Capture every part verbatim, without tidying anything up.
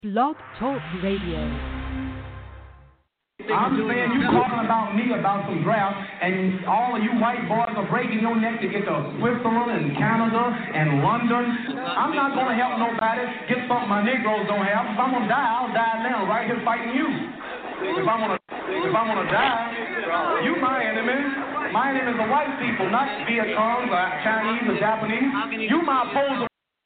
Blog Talk Radio. I'm saying you calling about me about some draft, and all of you white boys are breaking your neck to get to Switzerland and Canada and London. I'm not going to help nobody get something my Negroes don't have. If I'm going to die, I'll die now, right here fighting you. If I'm going to, if I'm going to die, you my enemy. My enemy is the white people, not Vietcong or Chinese or Japanese. You my opposer.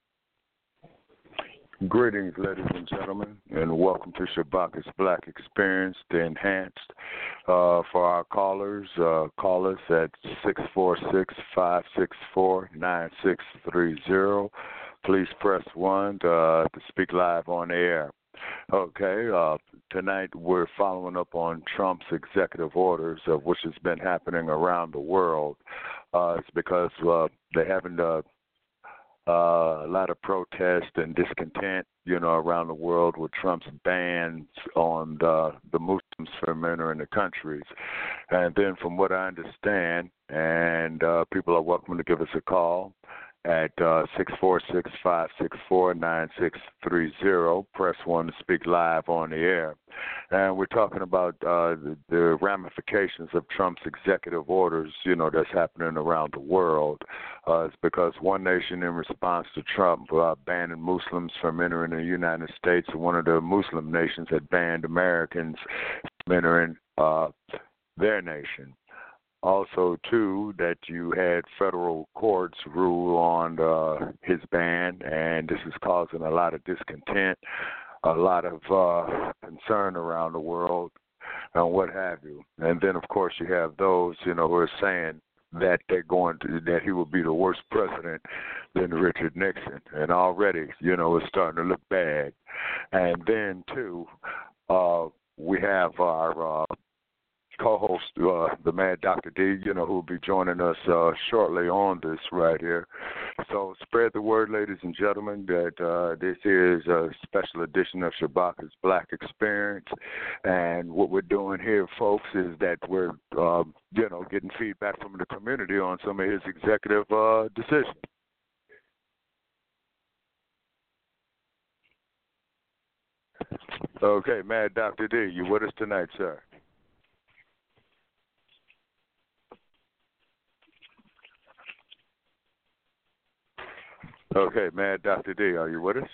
Greetings, ladies and gentlemen, and welcome to Shabaka's Black Experience, the Enhanced. Uh, for our callers, uh, call us at six four six, five six four, nine six three zero. Please press one to, uh, to speak live on the air. Okay, uh, tonight we're following up on Trump's executive orders, of which has been happening around the world. Uh, it's because uh, they haven't... Uh, Uh, a lot of protest and discontent, you know, around the world with Trump's bans on the, the Muslims from entering the countries. And then from what I understand, and uh, people are welcome to give us a call at uh, six four six, five six four, nine six three zero. Press one to speak live on the air. And we're talking about uh, the, the ramifications of Trump's executive orders, you know, that's happening around the world. Uh, it's because one nation, in response to Trump uh, banning Muslims from entering the United States, one of the Muslim nations had banned Americans from entering uh, their nation. Also, too, that you had federal courts rule on uh, his ban, and this is causing a lot of discontent, a lot of uh, concern around the world, and what have you. And then, of course, you have those, you know, who are saying that they're going to, that he will be the worst president than Richard Nixon, and already, you know, it's starting to look bad. And then, too, uh, we have our uh, co-host, uh, the Mad Doctor D, you know, who will be joining us uh, shortly on this right here. So spread the word, ladies and gentlemen, that uh, this is a special edition of Shabaka's Black Experience. And what we're doing here, folks, is that we're, uh, you know, getting feedback from the community on some of his executive uh, decisions. Okay, Mad Doctor D, you with us tonight, sir? Okay, Mad Doctor D, are you with us?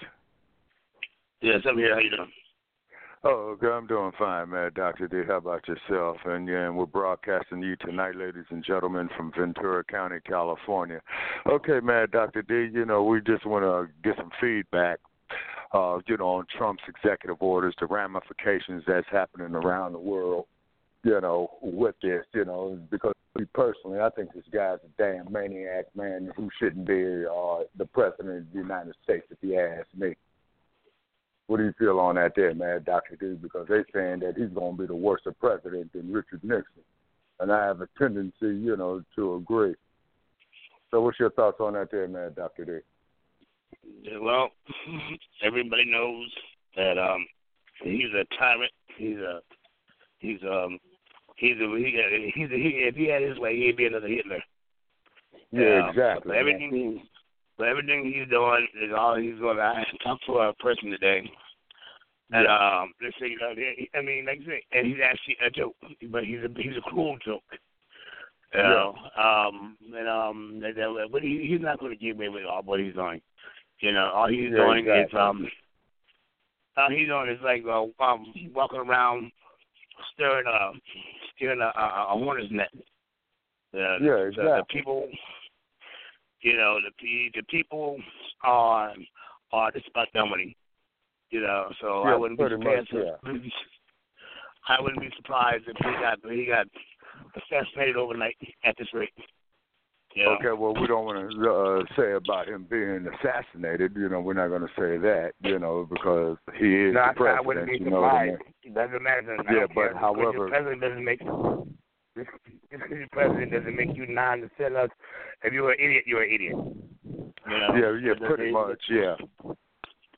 Yes, I'm here. How you doing? Oh, okay, I'm doing fine, Mad Doctor D. How about yourself? And yeah, and we're broadcasting you tonight, ladies and gentlemen, from Ventura County, California. Okay, Mad Doctor D, you know, we just want to get some feedback, uh, you know, on Trump's executive orders, the ramifications that's happening around the world, you know, with this, you know, because me personally, I think this guy's a damn maniac, man, who shouldn't be uh, the president of the United States, if you ask me. What do you feel on that there, man, Doctor D? Because they're saying that he's going to be the worse president than Richard Nixon. And I have a tendency, you know, to agree. So what's your thoughts on that there, man, Doctor D? Yeah, well, everybody knows that um, he's a tyrant. He's a, he's um, He's a, he, he's a, he, if he had his way, he'd be another Hitler. Yeah, uh, exactly. But everything, but everything he's doing is all he's going to. I talked to a person today, and yeah. um, they say, you know, they, I mean, like I say, and he's actually a joke, but he's a he's a cruel joke. You yeah. know, um, and um, they, they, but he, he's not going to get away with all what he's doing. You know, all he's yeah, doing exactly. is um, all he's doing is like uh, um, walking around stirring uh. in a, a, a hornet's nest. Uh, yeah, exactly. The, the people, you know, the the people are are despite money. You know, so yeah, I wouldn't be surprised. Much, yeah. I wouldn't be surprised if he got he got assassinated overnight at this rate. You know? Okay, well, we don't want to uh, say about him being assassinated. You know, we're not going to say that. You know, because he is no, the president. I wouldn't be you know surprised. what I mean? It doesn't matter. I yeah, but care. however, your president doesn't make just because your president doesn't make you non to sell us. If you're an idiot, you're an idiot. You know? Yeah, yeah, pretty much, yeah.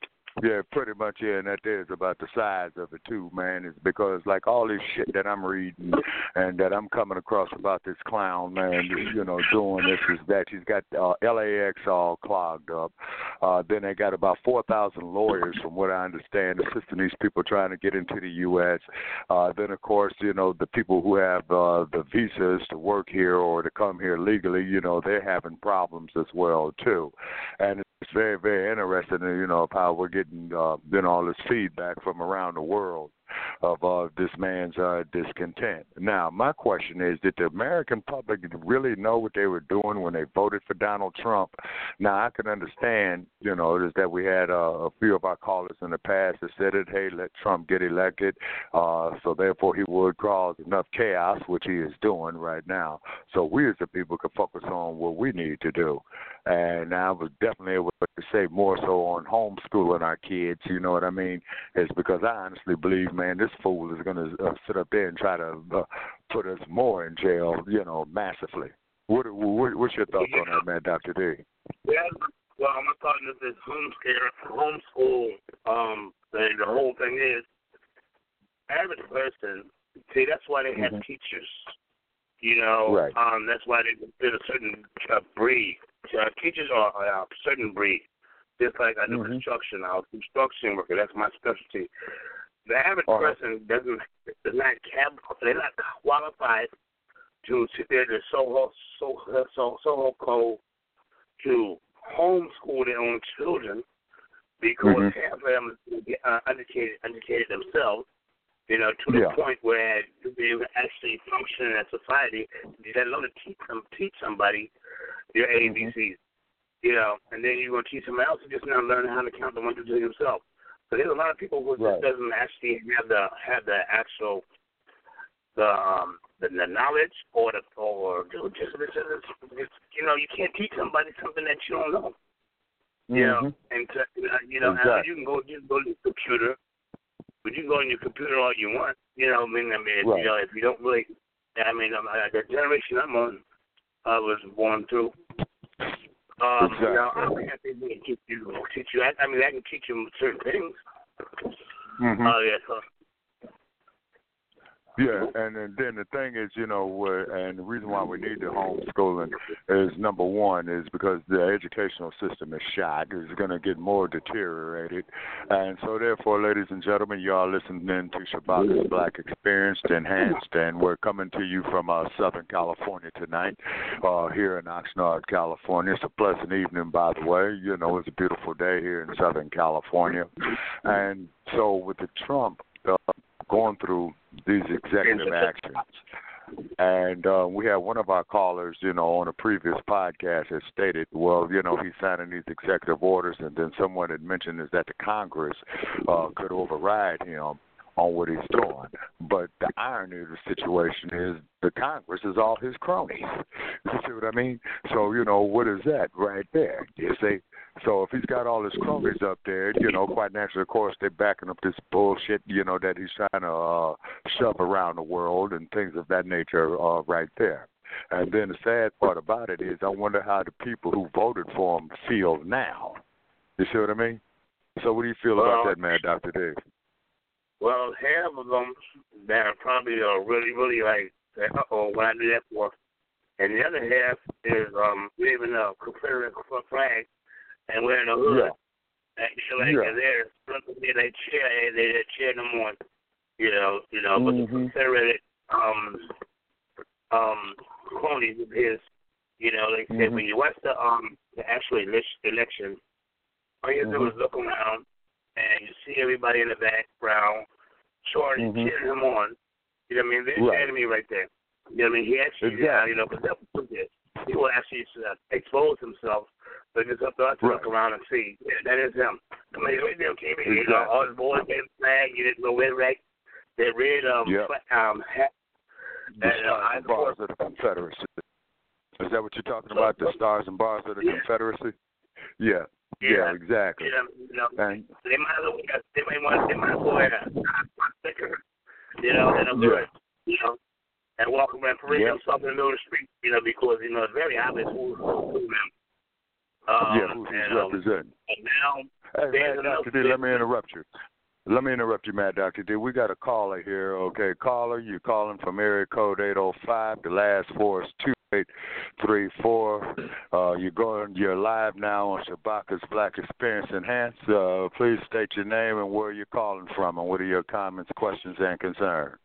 Yeah, pretty much, yeah, and that is about the size of it too, man. It's because like all this shit that I'm reading and that I'm coming across about this clown, man, you know, doing this is that he's got uh, L A X all clogged up. Uh, then they got about four thousand lawyers, from what I understand, assisting these people trying to get into the U S. Uh, then, of course, you know, the people who have uh, the visas to work here or to come here legally, you know, they're having problems as well too. And it's very, very interesting, you know, of how we're getting, uh, you know, all this feedback from around the world of uh, this man's uh, discontent. Now, my question is, did the American public really know what they were doing when they voted for Donald Trump? Now, I can understand, you know, is that we had uh, a few of our callers in the past that said it, hey, let Trump get elected, uh, so therefore he would cause enough chaos, which he is doing right now, so we as the people could focus on what we need to do. And I was definitely able to say more so on homeschooling our kids, you know what I mean? It's because I honestly believe, man, this fool is going to uh, sit up there and try to uh, put us more in jail, you know, massively. What, what What's your thoughts on that, man, Doctor D? Yeah, well, I'm talking about this homeschool, homeschool. Um, the, the whole thing is, average person, see, that's why they have mm-hmm. teachers. You know, right. um, that's why they did a certain uh, breed. Uh, teachers are a certain breed. Just like I do mm-hmm. construction, I was a construction worker. That's my specialty. The average uh-huh. person doesn't, is not they're not qualified to sit there to Soho, Soho, Soho, Soho Code to homeschool their own children because mm-hmm. half of them are educated, educated themselves. You know, to the yeah. point where they actually function in a society, you got to learn to teach them, teach somebody your A B Cs. Mm-hmm. You know, and then you're going to teach somebody else who just now learn how to count the one, two, three himself. So there's a lot of people who right. just doesn't actually have the have the actual the um the, the knowledge or the or just, just, just you know, you can't teach somebody something that you don't know. Mm-hmm. You know, and to, you know, exactly. you can go just go to the computer. But you can go on your computer all you want, you know. I mean, I mean, right. you know, if you don't really, I mean, I'm, uh, the generation I'm on, I was born through. Um, exactly. You know, I think I think we can teach you, teach you. I, I mean, I can teach you certain things. Mm-hmm. Oh yeah, so. Yeah, and, and then the thing is, you know, uh, and the reason why we need the homeschooling is, number one, is because the educational system is shot. It's going to get more deteriorated. And so, therefore, ladies and gentlemen, you are listening to Shabaka's Black Experienced Enhanced, and we're coming to you from uh, Southern California tonight, uh, here in Oxnard, California. It's a pleasant evening, by the way. You know, it's a beautiful day here in Southern California. And so with the Trump uh, going through these executive actions. And uh, we had one of our callers, you know, on a previous podcast has stated, well, you know, he's signing these executive orders, and then someone had mentioned is that the Congress uh, could override him on what he's doing. But the irony of the situation is the Congress is all his cronies. You see what I mean? So, you know, what is that right there? You see? So if he's got all his cronies up there, you know, quite naturally, of course, they're backing up this bullshit, you know, that he's trying to uh, shove around the world and things of that nature uh, right there. And then the sad part about it is I wonder how the people who voted for him feel now. You see what I mean? So what do you feel well, about that, man, Doctor Dave? Well, half of them that are probably are really, really like, uh-oh, what I do that for? And the other half is um, waving a Confederate flag and wearing a hood. Yeah. And you know, like yeah. they're they cheer they, they cheer them on. You know, you know, mm-hmm. but the Confederate um um cronies of his, you know, like I said, mm-hmm. when you watch the um the actual election, all you mm-hmm. do is look around and you see everybody in the background short mm-hmm. cheering him on. You know what I mean? There's right. the enemy right there. You know what I mean? He actually, exactly. uh, you know, because that's what he did. He will actually uh, expose himself. But it's up to us to right. look around and see. Yeah, that is him. I mean, right there, okay, exactly. you know, all his boys red flag, you didn't know red right. That red um yep. um hat. The and, stars uh, and bars of the Confederacy. Is that what you're talking about? The stars and bars of the yeah. Confederacy? Yeah. Yeah, yeah exactly. Yeah, you know, and, they might as well they might want they might as well wear a sticker, you know, and a hood, yeah. you know, and walk around parade yep. themselves in the middle of the street, you know, because you know it's very obvious who's who them. Um, yeah, who's and, representing. Um, and now, Hey, Mad Doctor D, let me interrupt you. Let me interrupt you, Mad Doctor D. We got a caller here. Okay, caller, you're calling from area code eight oh five. The last four is two eight three four. Uh, you're going. You're live now on Shabaka's Black Experience Enhanced. Uh, please state your name and where you're calling from, and what are your comments, questions, and concerns.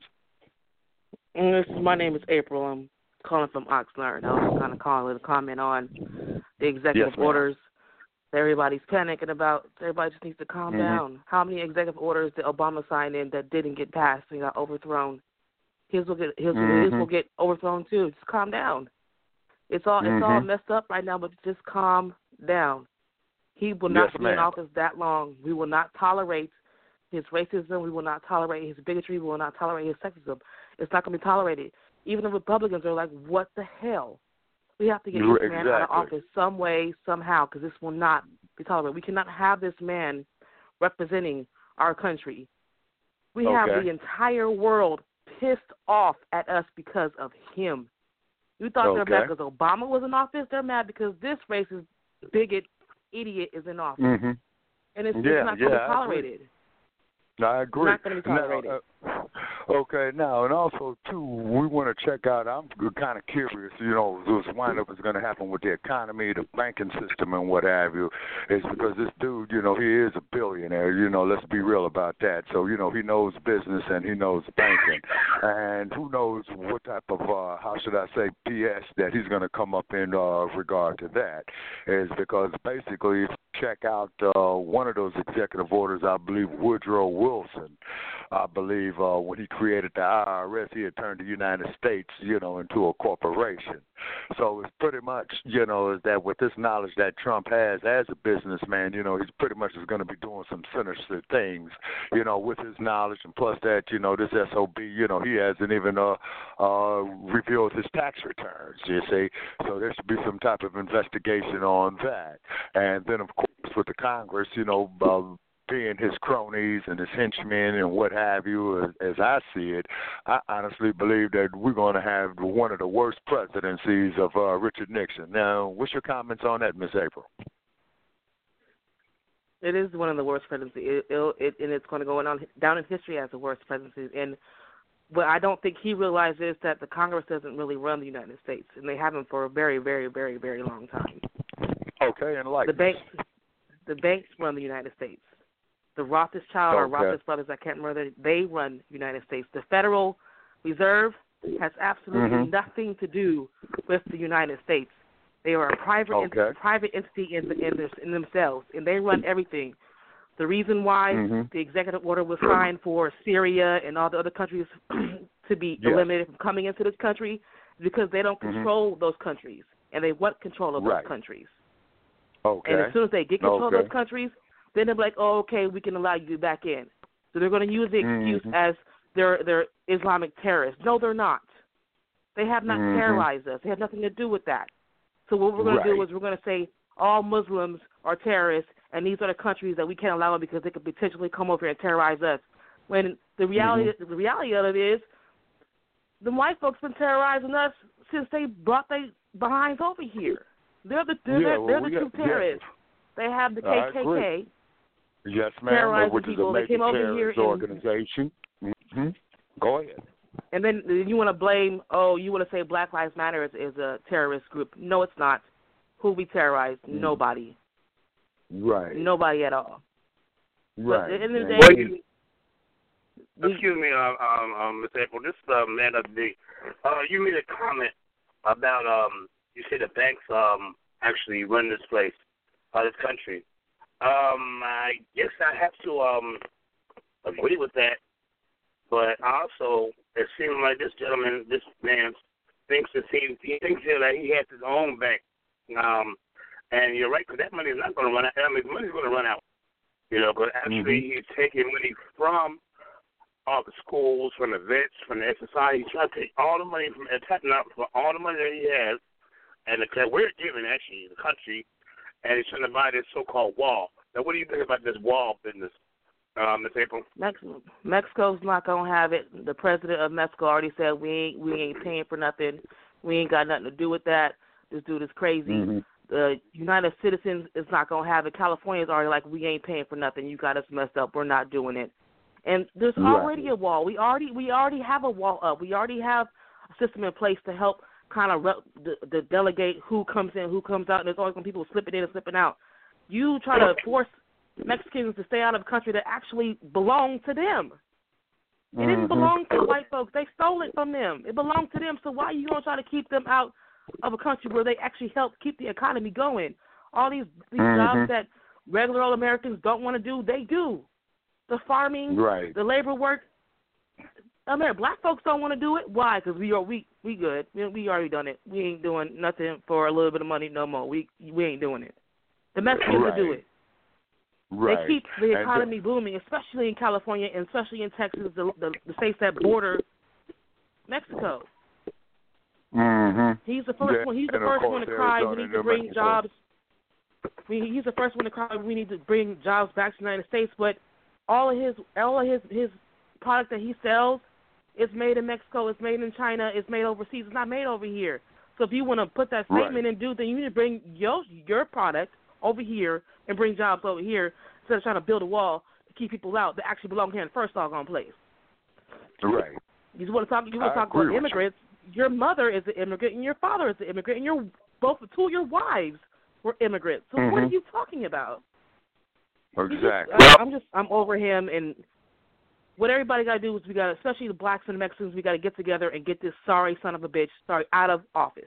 This, my name is April. I'm calling from Oxnard. I was kind of calling to comment on the executive yes, orders. Everybody's panicking about. Everybody just needs to calm mm-hmm. down. How many executive orders did Obama sign in that didn't get passed and got overthrown? His will get his, mm-hmm. his will get overthrown too. Just calm down. It's all mm-hmm. it's all messed up right now, but just calm down. He will not yes, be in office that long. We will not tolerate his racism. We will not tolerate his bigotry. We will not tolerate his sexism. It's not going to be tolerated. Even the Republicans are like, what the hell? We have to get this exactly. man out of office some way, somehow, because this will not be tolerated. We cannot have this man representing our country. We okay. have the entire world pissed off at us because of him. You thought okay. they're mad because Obama was in office? They're mad because this racist, bigot, idiot is in office. Mm-hmm. And it's, yeah, it's not going to yeah, be tolerated. I agree. It's not going to be tolerated. Now, uh, okay, now, and also, too, we want to check out, I'm kind of curious, you know, this wind-up is going to happen with the economy, the banking system, and what have you, is because this dude, you know, he is a billionaire, you know, let's be real about that. So, you know, he knows business and he knows banking. And who knows what type of, uh, how should I say, B S that he's going to come up in uh, regard to that, is because basically, if you check out uh, one of those executive orders, I believe Woodrow Wilson, I believe uh, when he created the I R S, he had turned the United States, you know, into a corporation. So it's pretty much, you know, is that with this knowledge that Trump has as a businessman, you know, he's pretty much is going to be doing some sinister things, you know, with his knowledge. And plus that, you know, this S O B, you know, he hasn't even uh, uh, revealed his tax returns, you see. So there should be some type of investigation on that. And then, of course, with the Congress, you know, uh, being his cronies and his henchmen and what have you, as, as I see it, I honestly believe that we're going to have one of the worst presidencies of uh, Richard Nixon. Now, what's your comments on that, Miss April? It is one of the worst presidencies, it, it, and it's going to go on, down in history as the worst presidency. And what I don't think he realizes that the Congress doesn't really run the United States, and they haven't for a very, very, very, very long time. Okay, and like the banks, the banks run the United States. The Rothschild or okay. Rothschild brothers, I can't remember, they run the United States. The Federal Reserve has absolutely mm-hmm. nothing to do with the United States. They are a private okay. ent- private entity in, in, their, in themselves, and they run everything. The reason why mm-hmm. the executive order was signed for Syria and all the other countries to be yes. eliminated from coming into this country is because they don't control mm-hmm. those countries, and they want control of right. those countries. Okay. And as soon as they get control okay. of those countries, then they're like, oh, okay, we can allow you back in. So they're going to use the excuse mm-hmm. as they're, they're Islamic terrorists. No, they're not. They have not mm-hmm. terrorized us. They have nothing to do with that. So what we're going right. to do is we're going to say all Muslims are terrorists, and these are the countries that we can't allow them because they could potentially come over here and terrorize us. When the reality, mm-hmm. the reality of it is, the white folks been terrorizing us since they brought their behinds over here. They're the they're, yeah, they're, well, they're the we true got, terrorists. Yeah. They have the K K K. Yes, ma'am, which is people. a major they came over terrorist here organization. And, mm-hmm. Go ahead. And then you want to blame, oh, you want to say Black Lives Matter is, is a terrorist group. No, it's not. Who we terrorized? Mm. Nobody. Right. Nobody at all. Right. But at the end of the day, Well, we, we, excuse me, um, um, um, Miz April. This uh, man of the, uh, you made a comment about um, you said the banks um actually run this place, uh, this country. Um, I guess I have to um agree with that, but also it seems like this gentleman, this man, thinks that he, he thinks that he has his own bank. Um, and you're right, because that money is not going to run out. I mean, the money's going to run out. You know, but actually mm-hmm. he's taking money from all the schools, from the vets, from the exercise. He's trying to take all the money from and tapping out for all the money that he has, and the, we're giving actually the country, and he's trying to buy this so-called wall. Now, what do you think about this wall business, uh, Miz April? Mexico, Mexico's not gonna have it. The president of Mexico already said we ain't we ain't paying for nothing. We ain't got nothing to do with that. This dude is crazy. Mm-hmm. the United Citizens is not going to have it. California's already like, we ain't paying for nothing. You got us messed up. We're not doing it. And there's already right. a wall. We already we already have a wall up. We already have a system in place to help kind of re- the, the delegate who comes in, who comes out, and there's always some people slipping in and slipping out. You try to force Mexicans to stay out of a country that actually belonged to them. It didn't mm-hmm. belong to white folks. They stole it from them. It belonged to them. So why are you going to try to keep them out of a country where they actually help keep the economy going? All these, these mm-hmm. jobs that regular old Americans don't want to do, they do. The farming, right. the labor work. I mean, black folks don't want to do it. Why? Because we are we we good. We, we already done it. We ain't doing nothing for a little bit of money no more. We we ain't doing it. The Mexicans right. will do it. Right. They keep the economy and, booming, especially in California and especially in Texas, the, the, the states that border Mexico. Mm-hmm. He's the first yeah. one. He's the and first course, one to cry. We need to bring Mexico. jobs. We, he's the first one to cry. We need to bring jobs back to the United States. But all of his all of his his product that he sells is made in Mexico. It's made in China. It's made overseas. It's not made over here. So if you want to put that statement right. and do, then you need to bring your your product over here and bring jobs over here instead of trying to build a wall to keep people out that actually belong here in the first doggone place. Right. You want to talk? You want to talk about immigrants? You. Your mother is an immigrant and your father is an immigrant, and your both two of your wives were immigrants. So mm-hmm. what are you talking about? Exactly. Just, I, I'm just I'm over him, and what everybody got to do is we got, to, especially the blacks and the Mexicans, we got to get together and get this sorry son of a bitch sorry out of office.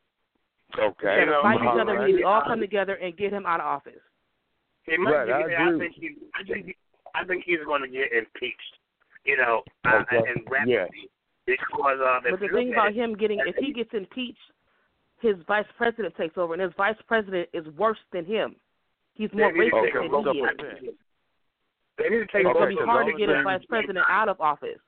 Okay. We got to fight each other. We need to all come together and get him out of office. He might right, get, I, I think he, I think he, I think he's going to get impeached. You know, uh, okay. and rapidly yes. because um, but the thing about him getting, if he gets impeached, his vice president takes over, and his vice president is worse than him. He's more racist okay. than he is. They need to take it's over. going to be hard to get his vice president out of office.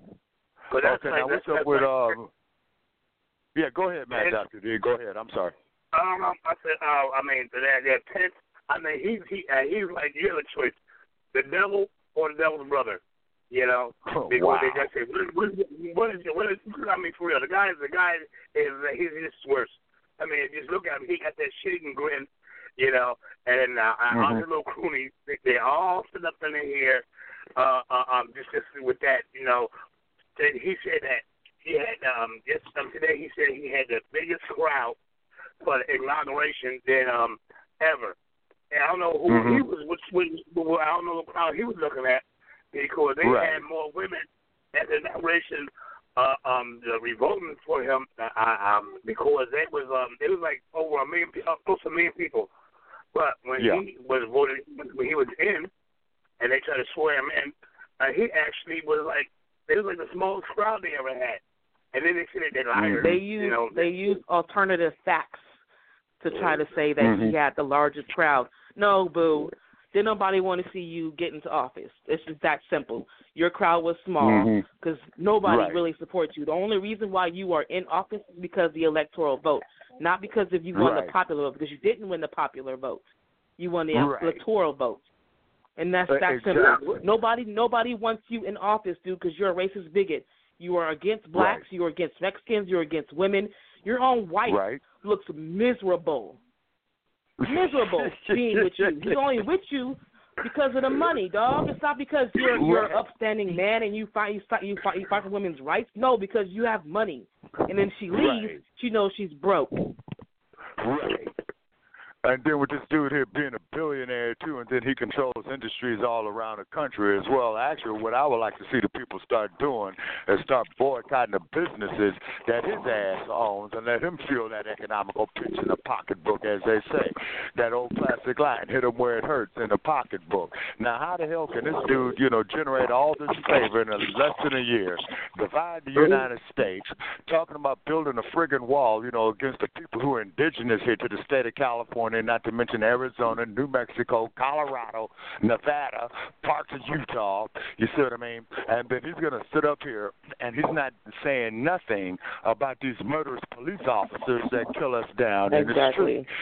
But that's okay, like, now what's that's, up with like, um? Yeah, go ahead, man, Doctor D. Go ahead. I'm sorry. Um, I said, uh, I mean, that that Pence. I mean, he's he uh, he's like you have a choice, the devil or the devil's brother. You know, oh, because wow. they just say, what, what, what is what is? I mean, for real, the guy is the guy is uh, he's just worse. I mean, just look at him. He got that shitting grin, you know, and uh, mm-hmm. all his little croonies, they, they all sit up in here, uh, uh, um, just just with that, you know. That he said that he had um just um, today he said he had the biggest crowd for the inauguration than um ever. And I don't know who mm-hmm. he was, which, which I don't know what crowd he was looking at because they right. had more women at the inauguration, uh, um, the revoting for him, uh, um, because it was um, it was like over a million, uh, close to a million people. But when yeah. he was voted, when he was in, and they tried to swear him in, uh, he actually was like, it was like the smallest crowd they ever had. And then they said they lied. They use you know, they use alternative facts to try to say that mm-hmm. he had the largest crowd. No, boo. Did nobody want to see you get into office? It's just that simple. Your crowd was small because mm-hmm. nobody right. really supports you. The only reason why you are in office is because of the electoral vote, not because if you won right. the popular vote, because you didn't win the popular vote. You won the right. electoral vote. And that's that exactly. simple. Nobody nobody wants you in office, dude, because you're a racist bigot. You are against blacks. Right. You're against Mexicans. You're against women. Your own wife right. looks miserable. Miserable being with you. He's only with you because of the money, dog. It's not because you're you're an upstanding man and you fight you fight you fight, you fight for women's rights. No, because you have money. And then she leaves, right. she knows she's broke. Right. And then with this dude here being a billionaire, too, and then he controls industries all around the country as well. Actually, what I would like to see the people start doing is start boycotting the businesses that his ass owns and let him feel that economical pinch in the pocketbook, as they say. That old classic line, hit him where it hurts in the pocketbook. Now, how the hell can this dude, you know, generate all this favor in less than a year, divide the United States, talking about building a friggin' wall, you know, against the people who are indigenous here to the state of California, not to mention Arizona, New Mexico, Colorado, Nevada, parts of Utah. You see what I mean? And then he's going to sit up here and he's not saying nothing about these murderous police officers that kill us down exactly. in the street.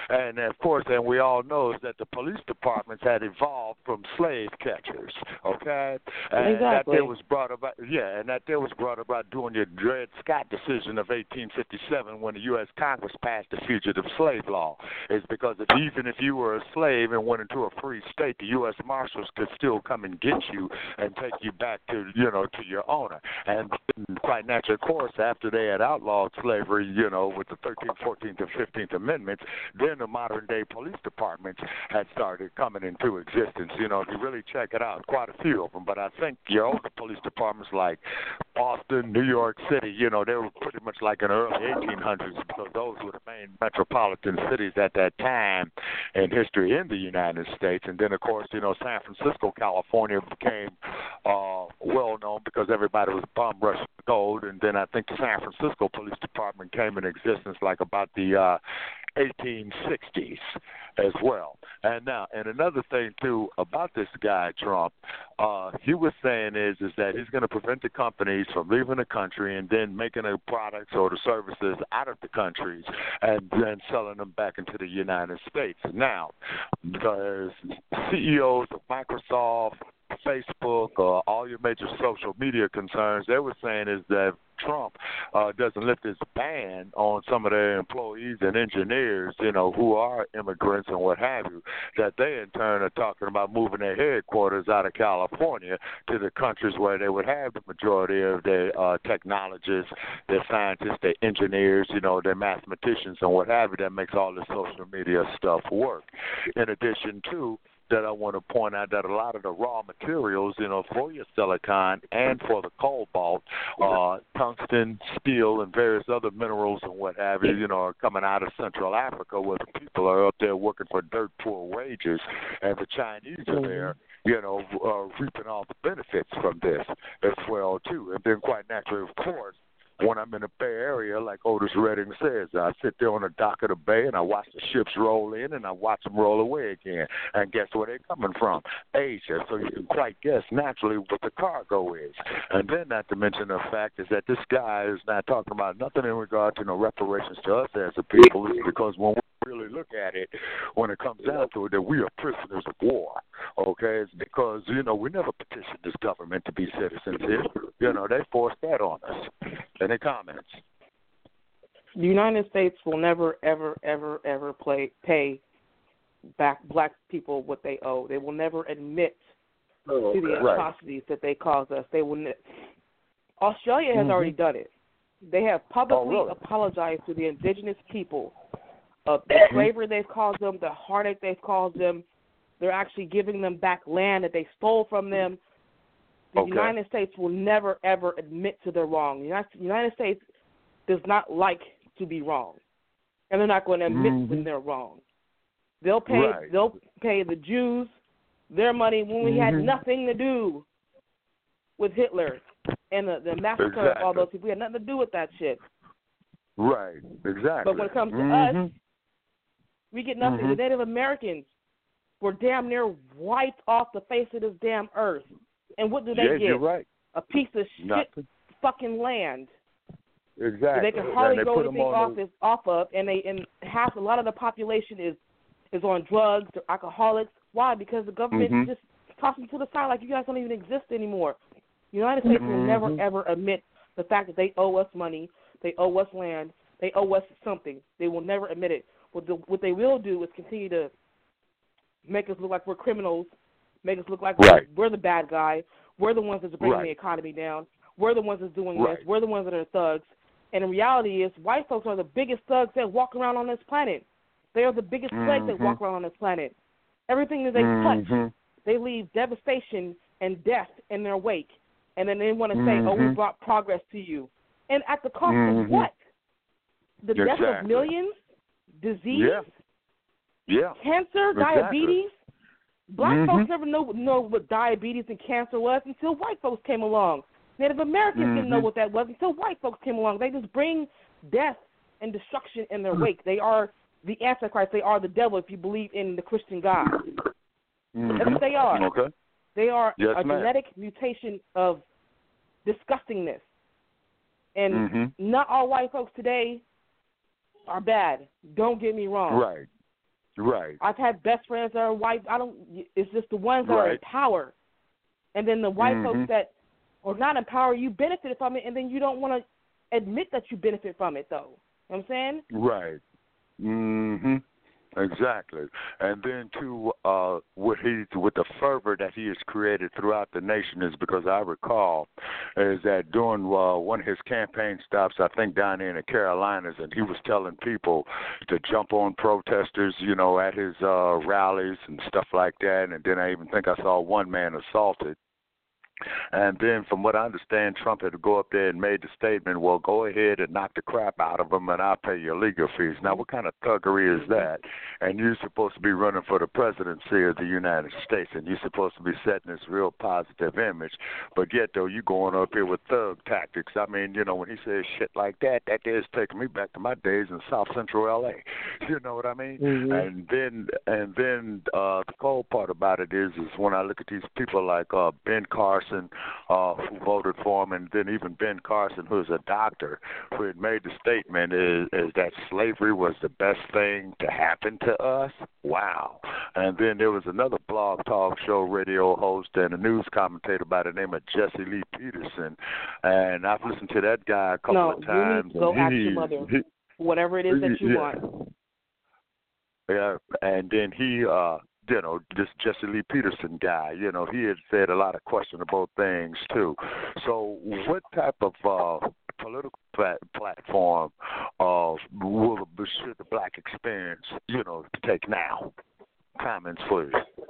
And, of course, and we all know is that the police departments had evolved from slave catchers, okay? And exactly. that there was brought about, yeah, and that there was brought about during your Dred Scott decision of eighteen fifty-seven when the U S Congress passed the Fugitive Slave Law. Is because if, even if you were a slave and went into a free state, the U S Marshals could still come and get you and take you back to, you know, to your owner. And quite naturally, of course, after they had outlawed slavery, you know, with the thirteenth, fourteenth, and fifteenth Amendments, then the modern-day police departments had started coming into existence. You know, if you really check it out, quite a few of them. But I think your older police departments like Boston, New York City, you know, they were pretty much like in the early eighteen hundreds because those were the main metropolitan cities at that time in history in the United States. And then, of course, you know, San Francisco, California became uh, well-known because everybody was bum-rushing gold. And then I think the San Francisco Police Department came in existence like about the uh, eighteen sixties as well. And now, and another thing, too, about this guy, Trump, uh, he was saying is is that he's going to prevent the companies from leaving the country and then making the products or the services out of the countries and then selling them back into the United States. Now, the C E Os of Microsoft, Facebook, uh, all your major social media concerns, they were saying is that Trump uh, doesn't lift his ban on some of their employees and engineers, you know, who are immigrants and what have you, that they in turn are talking about moving their headquarters out of California to the countries where they would have the majority of their uh, technologists, their scientists, their engineers, you know, their mathematicians and what have you that makes all this social media stuff work. In addition to that, I want to point out that a lot of the raw materials, you know, for your silicon and for the cobalt, uh, tungsten, steel, and various other minerals and what have you, you know, are coming out of Central Africa where the people are up there working for dirt poor wages, and the Chinese are there, you know, uh, reaping all the benefits from this as well, too. And then quite naturally, of course, when I'm in the Bay Area, like Otis Redding says, I sit there on the dock of the bay and I watch the ships roll in and I watch them roll away again. And guess where they're coming from? Asia. So you can quite guess naturally what the cargo is. And then not to mention the fact is that this guy is not talking about nothing in regard to no reparations to us as a people, because when we really look at it, when it comes down to it, that we are prisoners of war, okay? It's because, you know, we never petitioned this government to be citizens here. You know, they forced that on us. Any comments? The United States will never, ever, ever, ever play, pay back black people what they owe. They will never admit oh, to the right. atrocities that they caused us. They will. Ne- Australia has mm-hmm. already done it. They have publicly oh, really? apologized to the indigenous people of the slavery they've caused them, the heartache they've caused them. They're actually giving them back land that they stole from them. The okay. United States will never, ever admit to their wrong. The United, United States does not like to be wrong, and they're not going to admit mm-hmm. when they're wrong. They'll pay. Right. They'll pay the Jews their money when we mm-hmm. had nothing to do with Hitler and the, the massacre exactly. of all those people. We had nothing to do with that shit. Right. Exactly. But when it comes to mm-hmm. us, we get nothing. Mm-hmm. The Native Americans were damn near wiped off the face of this damn earth. And what do they yeah, get? You're right. A piece of shit Nothing. fucking land. Exactly. They can hardly they go anything off the... this off of, and they and half a lot of the population is is on drugs, they're alcoholics. Why? Because the government mm-hmm. just tosses them to the side like you guys don't even exist anymore. The United States mm-hmm. will never ever admit the fact that they owe us money, they owe us land, they owe us something. They will never admit it. What the, what they will do is continue to make us look like we're criminals, make us look like right. we're, we're the bad guy. We're the ones that's bringing right. the economy down. We're the ones that's doing right. this. We're the ones that are thugs. And the reality is white folks are the biggest thugs that walk around on this planet. They are the biggest mm-hmm. plagues that walk around on this planet. Everything that they mm-hmm. touch, they leave devastation and death in their wake. And then they want to mm-hmm. say, oh, we brought progress to you. And at the cost mm-hmm. of what? The exactly. death of millions? Disease? Yeah. Yeah. Cancer? Exactly. Diabetes? Black mm-hmm. folks never know, know what diabetes and cancer was until white folks came along. Native Americans mm-hmm. didn't know what that was until white folks came along. They just bring death and destruction in their wake. They are the Antichrist. They are the devil if you believe in the Christian God. Mm-hmm. That's what they are. Okay. They are yes, a ma'am. genetic mutation of disgustingness. And mm-hmm. not all white folks today are bad. Don't get me wrong. Right. Right. I've had best friends that are white. I don't. It's just the ones that right. are in power, and then the white mm-hmm. folks that are not in power. You benefited from it, and then you don't want to admit that you benefit from it, though. You know what I'm saying? Right. Mhm. Exactly. And then too, uh, what he with the fervor that he has created throughout the nation is because I recall is that during uh, one of his campaign stops, I think down there in the Carolinas, and he was telling people to jump on protesters, you know, at his uh, rallies and stuff like that. And then I even think I saw one man assaulted. And then, from what I understand, Trump had to go up there and made the statement, well, go ahead and knock the crap out of them, and I'll pay your legal fees. Now, what kind of thuggery is that? And you're supposed to be running for the presidency of the United States, and you're supposed to be setting this real positive image. But yet, though, you going up here with thug tactics. I mean, you know, when he says shit like that, that is taking me back to my days in South Central L A. You know what I mean? Mm-hmm. And then, and then uh, the cold part about it is, is when I look at these people like uh, Ben Carson, Uh, who voted for him, and then even Ben Carson, who's a doctor, who had made the statement is, is that slavery was the best thing to happen to us. Wow. And then there was another blog talk show radio host and a news commentator by the name of Jesse Lee Peterson, and I've listened to that guy a couple no, of times. You need to go he, ask your mother, he, whatever it is that you yeah. want. Yeah, and then he, uh, you know, this Jesse Lee Peterson guy, you know, he had said a lot of questionable things, too. So what type of uh, political plat- platform uh, will, should the black experience, you know, take now? Comments, please.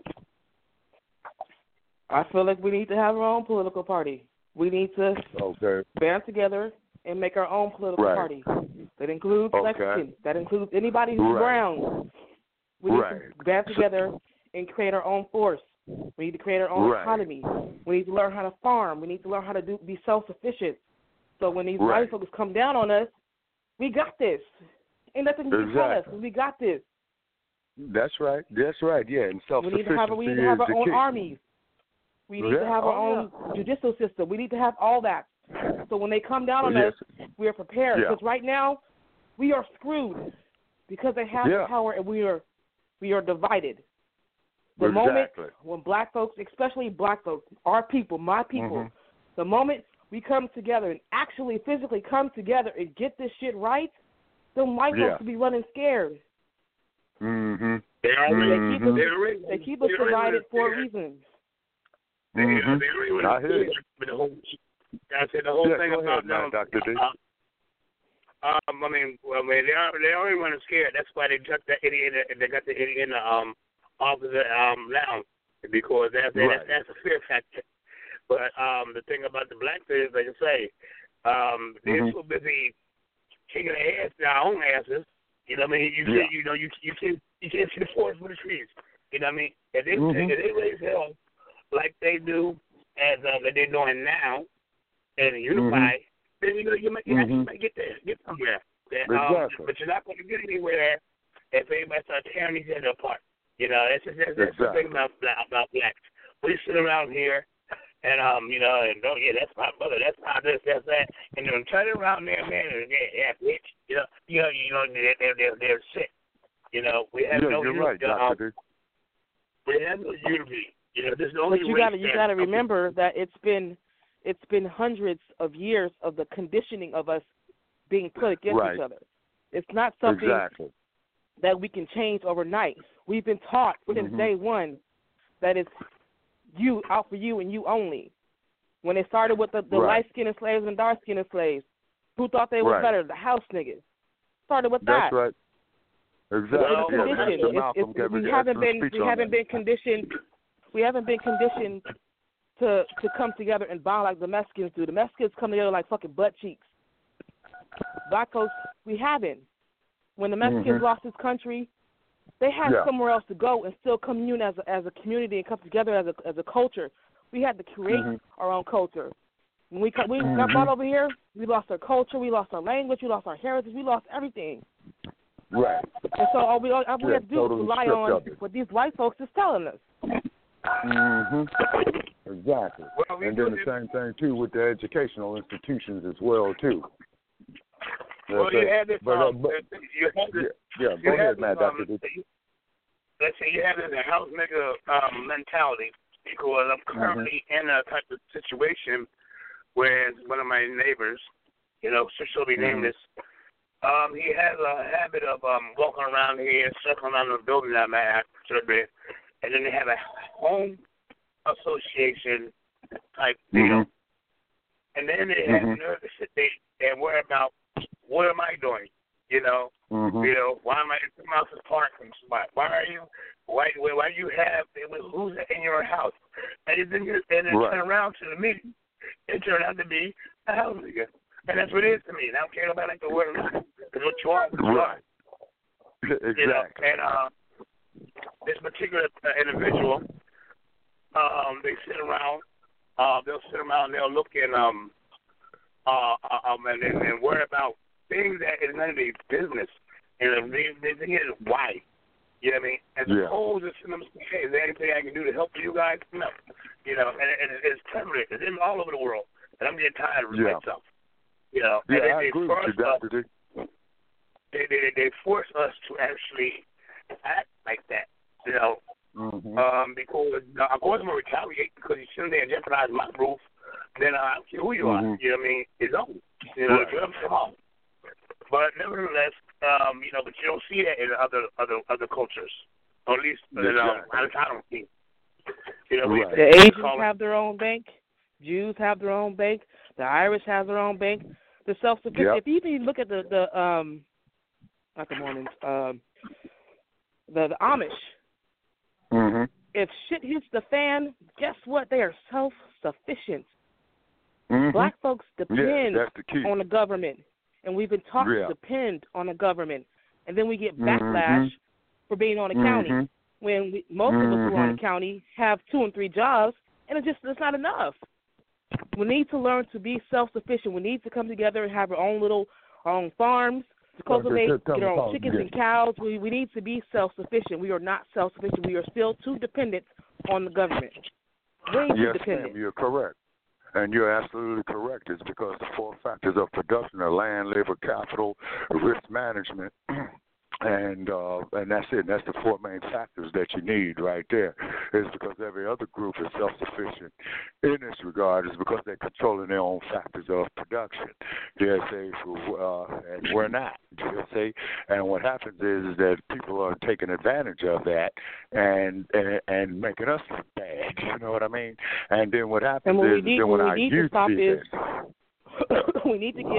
I feel like we need to have our own political party. We need to okay. band together and make our own political right. party. That includes okay. Lexington. That includes anybody who's right. brown. We need right. to band together and create our own force. We need to create our own right. economy. We need to learn how to farm. We need to learn how to do, be self-sufficient. So when these right. white folks come down on us, we got this. Ain't nothing you exactly. can tell us. We got this. That's right. That's right. Yeah, and self-sufficiency We need to have, we need to have our own key. armies. We need yeah. to have our oh, own yeah. judicial system. We need to have all that. So when they come down on yes. us, we are prepared. Yeah. Because right now, we are screwed because they have yeah. the power and we are we are divided. The exactly. moment when black folks, especially black folks, our people, my people, mm-hmm. the moment we come together and actually physically come together and get this shit right, then white yeah. folks will be running scared. Mm-hmm. They, mm-hmm. they keep us, they keep us divided for a reason. Mm-hmm. They, I hear you. But the whole, I said the whole yeah, thing go about ahead, man, them. Doctor D. Uh, um, I mean, well, I mean, they are they already running scared. That's why they took that idiot. In the, they got the idiot in the um office um now because that's right. that's, that's a fear factor. But um, the thing about the black thing is, like I say, um, they're mm-hmm. so busy kicking their ass their own asses. You know what I mean? You yeah. can't, you know, you you can't you can't see the forest for the trees. You know what I mean? If they mm-hmm. if they raise hell like they do as um, that they're doing now and unify, mm-hmm. then you know you might, you mm-hmm. might get there, get somewhere. That, exactly. um, but you're not going to get anywhere if everybody starts tearing each other apart. You know, that's just that's, that's exactly. the thing about about blacks. We sit around here and um, you know, and oh yeah, that's my brother, that's my this, that's that, and then turn around there, man, and yeah, yeah, bitch, you know, you know, you know, they're they're they're, they're sick. You know, we have yeah, no you're unity. right, Um, we have no unity. You know, this is the only But you got to you got to remember that it's been it's been hundreds of years of the conditioning of us being put against right. each other. It's not something exactly. that we can change overnight. We've been taught since mm-hmm. day one that it's you out for you and you only. When it started with the, the right. light-skinned slaves and dark-skinned slaves, who thought they were right. better? The house niggas. Started with That's that. right. Exactly. Well, yeah, conditioned. It's, it's, we haven't been we haven't been conditioned. We haven't been conditioned to to come together and bond like the Mexicans do. The Mexicans come together like fucking butt cheeks. Black folks, we haven't. When the Mexicans mm-hmm. lost this country, they had yeah. somewhere else to go and still commune as a, as a community and come together as a as a culture. We had to create mm-hmm. our own culture. When we we mm-hmm. got brought over here, we lost our culture, we lost our language, we lost our heritage, we lost everything. Right. And so all we all we yeah, have to do totally is rely on it. what these white folks is telling us. Mm-hmm. Exactly. Well, we and then the same thing too with the educational institutions as well too. Well, That's you it. had this. But, uh, Um, but, you had this. yeah, yeah, go you ahead, had Matt, this, Doctor um, D. let's say you have this house nigga um, mentality, because I'm currently mm-hmm. in a type of situation where one of my neighbors, you know, she'll be mm-hmm. nameless, um, he has a habit of um, walking around here, circling around the building that I'm at, and then they have a home association type deal. Mm-hmm. And then they have mm-hmm. nerve to sit there and worry about, what am I doing? You know, mm-hmm. you know, why am I in someone else's parking spot? Why are you, why, why do you have, who's in your house? And then, you, and then right. turn around to the meeting, it turned out to be a house nigga. And that's what it is to me. And I don't care about like the word or not. It's what you are, what you right. are. Exactly. You know? And uh, this particular uh, individual, um, they sit around, uh, they'll sit around and they'll look and, um, uh, um, and, and, and worry about things that is none of their business. And the, the thing is, why? You know what I mean? As yeah. opposed to them saying, hey, is there anything I can do to help you guys? No. You know, and, and it's prevalent. It's in all over the world. And I'm getting tired of it yeah. myself. You know, yeah, and they, I they agree force with you, Doctor us, D. They, they, they force us to actually act like that. You know, mm-hmm. um, because uh, of course I'm going to retaliate because you shouldn't there jeopardize my roof. Then uh, I don't care who you mm-hmm. are. You know what I mean? It's on. You know, right. come on. But nevertheless, um, you know, but you don't see that in other other other cultures. Or at least, exactly. you know, I, I don't see. You know, right. The Asians have their own bank. Jews have their own bank. The Irish have their own bank. The self-sufficient. Yep. If you even look at the the um, not the Mormons, um, the the Amish. Mm-hmm. If shit hits the fan, guess what? They are self-sufficient. Mm-hmm. Black folks depend yeah, that's the key. on the government, and we've been taught yeah. to depend on the government, and then we get mm-hmm. backlash for being on the mm-hmm. county when we, most mm-hmm. of us who are on the county have two and three jobs, and it's just it's not enough. We need to learn to be self-sufficient. We need to come together and have our own little our own farms to cultivate, get our own chickens and cows. We we need to be self-sufficient. We are not self-sufficient. We are still too dependent on the government. Way too yes, dependent. ma'am, you're correct. And you're absolutely correct. It's because the four factors of production are land, labor, capital, risk management, and uh, and that's it. That's the four main factors that you need right there. It's because every other group is self-sufficient in this regard. It's because they're controlling their own factors of production. You say, uh, and we're not. You see, and what happens is, is that people are taking advantage of that and and, and making us look bad. You know what I mean? And then what happens and what is, we need, then when what our we need to youth stop see is this, we need to get.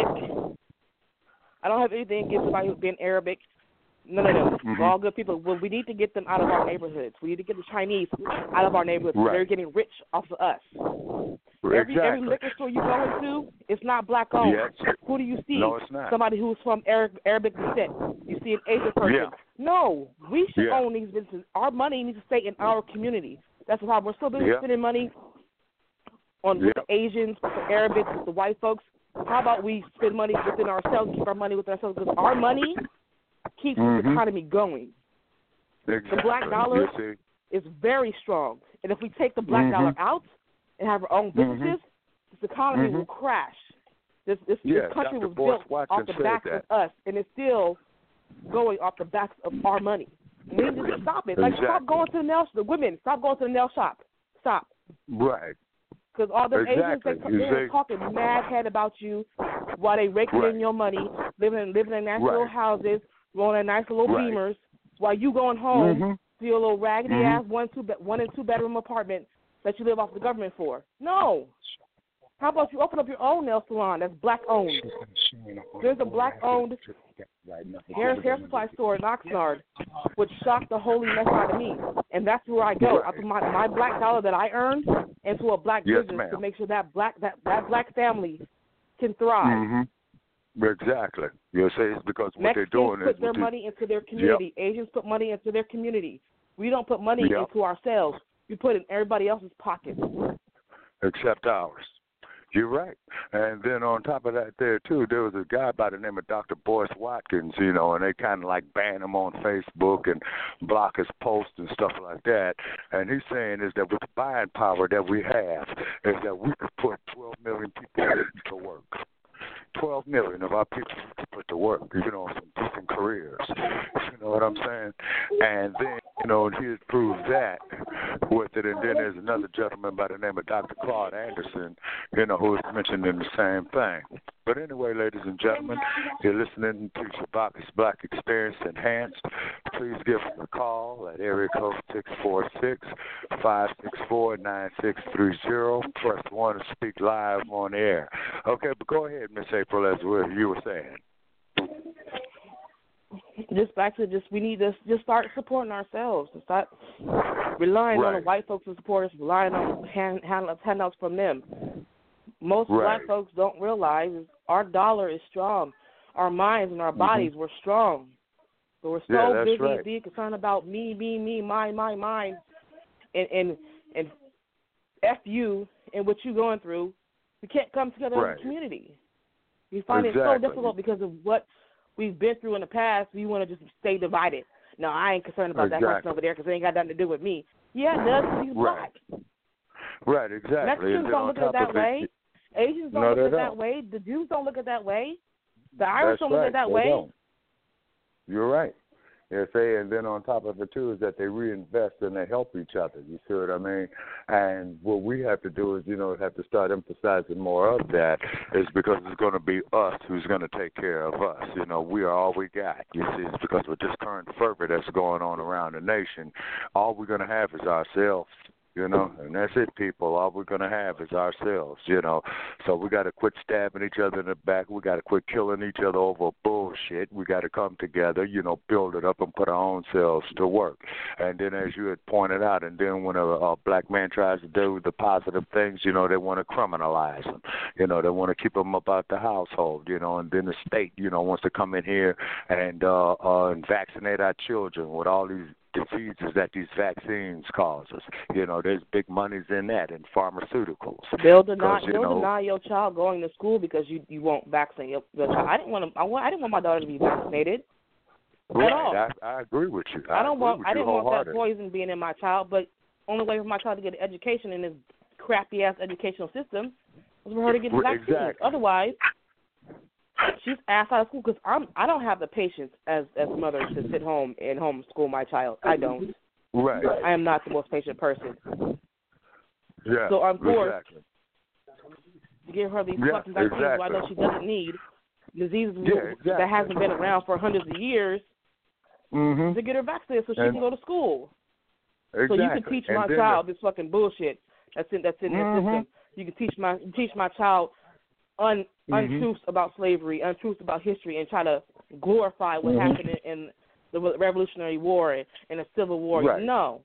I don't have anything against somebody who's been Arabic. No, no, no. Mm-hmm. We're all good people. Well, we need to get them out of our neighborhoods. We need to get the Chinese out of our neighborhoods. Right. They're getting rich off of us. Exactly. Every every liquor store you go into, it's not black owned. Yes. Who do you see? No, it's not. Somebody who's from Arab, Arabic descent. You see an Asian person. Yeah. No, we should yeah. own these businesses. Our money needs to stay in our community. That's the problem. We're still busy yeah. spending money on yeah. with the Asians, with the Arabics, with the white folks. How about we spend money within ourselves, keep our money within ourselves? Because our money keeps mm-hmm. the economy going. Exactly. The black dollar is very strong. And if we take the black mm-hmm. dollar out and have our own businesses, mm-hmm. this economy mm-hmm. will crash. This, this, yeah, this country Doctor was Boyce built Watkins off the said backs that. of us, and it's still going off the backs of our money. We need to stop it. Like, exactly. stop going to the nail shop. The women, stop going to the nail shop. Stop. Right. Because all the exactly. Asians, they, they're talking mad head about you while they raking right. in your money, living in, living in nice right. little houses, rolling in nice little right. Beamers, while you going home mm-hmm. to your little raggedy mm-hmm. ass one two one and two bedroom apartment that you live off the government for. No. How about you open up your own nail salon that's black owned? There's a black owned hair hair supply store in Oxnard, which shocked the holy mess out of me. And that's where I go. I put my, my black dollar that I earned into a black yes, business ma'am. to make sure that black that, that black family can thrive. Mm-hmm. Exactly. You say it's because what Mexicans they're doing put is their they, money into their community. Yep. Asians put money into their community. We don't put money yep. into ourselves. We put it in everybody else's pockets. Except ours. You're right. And then on top of that there, too, there was a guy by the name of Doctor Boyce Watkins, you know, and they kind of like ban him on Facebook and block his posts and stuff like that. And he's saying is that with the buying power that we have, is that we could put twelve million people to work. twelve million of our people to put to work, you know, some decent careers. You know what I'm saying? And then, you know, just proves that with it. And then there's another gentleman by the name of Doctor Claude Anderson, you know, who is mentioning the same thing. But anyway, ladies and gentlemen, you're listening to Shabaka's Black Experience Enhanced. Please give us a call at area code six four six, five six four, nine six three zero. Press one to speak live on the air. Okay, but go ahead, Miss April, as you were saying. Just back to just we need to just start supporting ourselves. Start relying right. on the white folks to support us, relying on hand, hand, handouts from them. Most right. black folks don't realize is our dollar is strong. Our minds and our bodies mm-hmm. were strong. But we're so yeah, busy right. being concerned about me, me, me, mine, mine, mine, and and, and F you and what you're going through. We can't come together right. as a community. We find exactly. it so difficult because of what we've been through in the past. We want to just stay divided. No, I ain't concerned about exactly. that person over there because it ain't got nothing to do with me. Yeah, it does because he's right. black. Right, exactly. Mexicans don't look at it that way. It, Asians don't no, look at it don't. that way. The Jews don't look at it that way. The Irish That's don't look right. at it that they way. Don't. You're right. Yeah, say, and then on top of it too is that they reinvest and they help each other. You see what I mean? And what we have to do is, you know, have to start emphasizing more of that, is because it's going to be us who's going to take care of us. You know, we are all we got. You see, it's because with this current fervor that's going on around the nation, all we're going to have is ourselves. You know, and that's it, people. All we're going to have is ourselves, you know. So we got to quit stabbing each other in the back. We got to quit killing each other over bullshit. We got to come together, you know, build it up and put our own selves to work. And then, as you had pointed out, and then when a, a black man tries to do the positive things, you know, they want to criminalize them. You know, they want to keep them about the household, you know, and then the state, you know, wants to come in here and, uh, uh, and vaccinate our children with all these diseases that these vaccines cause us. You know, there's big monies in that, in pharmaceuticals. They'll deny, they'll know, deny your child going to school because you, you won't vaccinate your, your child. I didn't want to. I, want, I didn't want my daughter to be vaccinated right. at all. I, I agree with you. I, I don't want. I didn't want that wholeheartedly. poison being in my child. But only way for my child to get an education in this crappy ass educational system was for her to get the vaccine. Exactly. Otherwise, she's asked out of school because I'm. I don't have the patience as as a mother to sit home and homeschool my child. I don't. Right. I am not the most patient person. Yeah. So I'm forced exactly. to give her these yeah, fucking vaccines exactly. who I know she doesn't need. Diseases yeah, exactly. that hasn't been around for hundreds of years mm-hmm. to get her vaccinated so she and can go to school. Exactly. So you can teach and my child this fucking bullshit that's in that's in mm-hmm. the system. You can teach my teach my child un, mm-hmm. untruths about slavery, untruths about history, and try to glorify what mm-hmm. happened in, in the Revolutionary War and, and the Civil War. Right. No.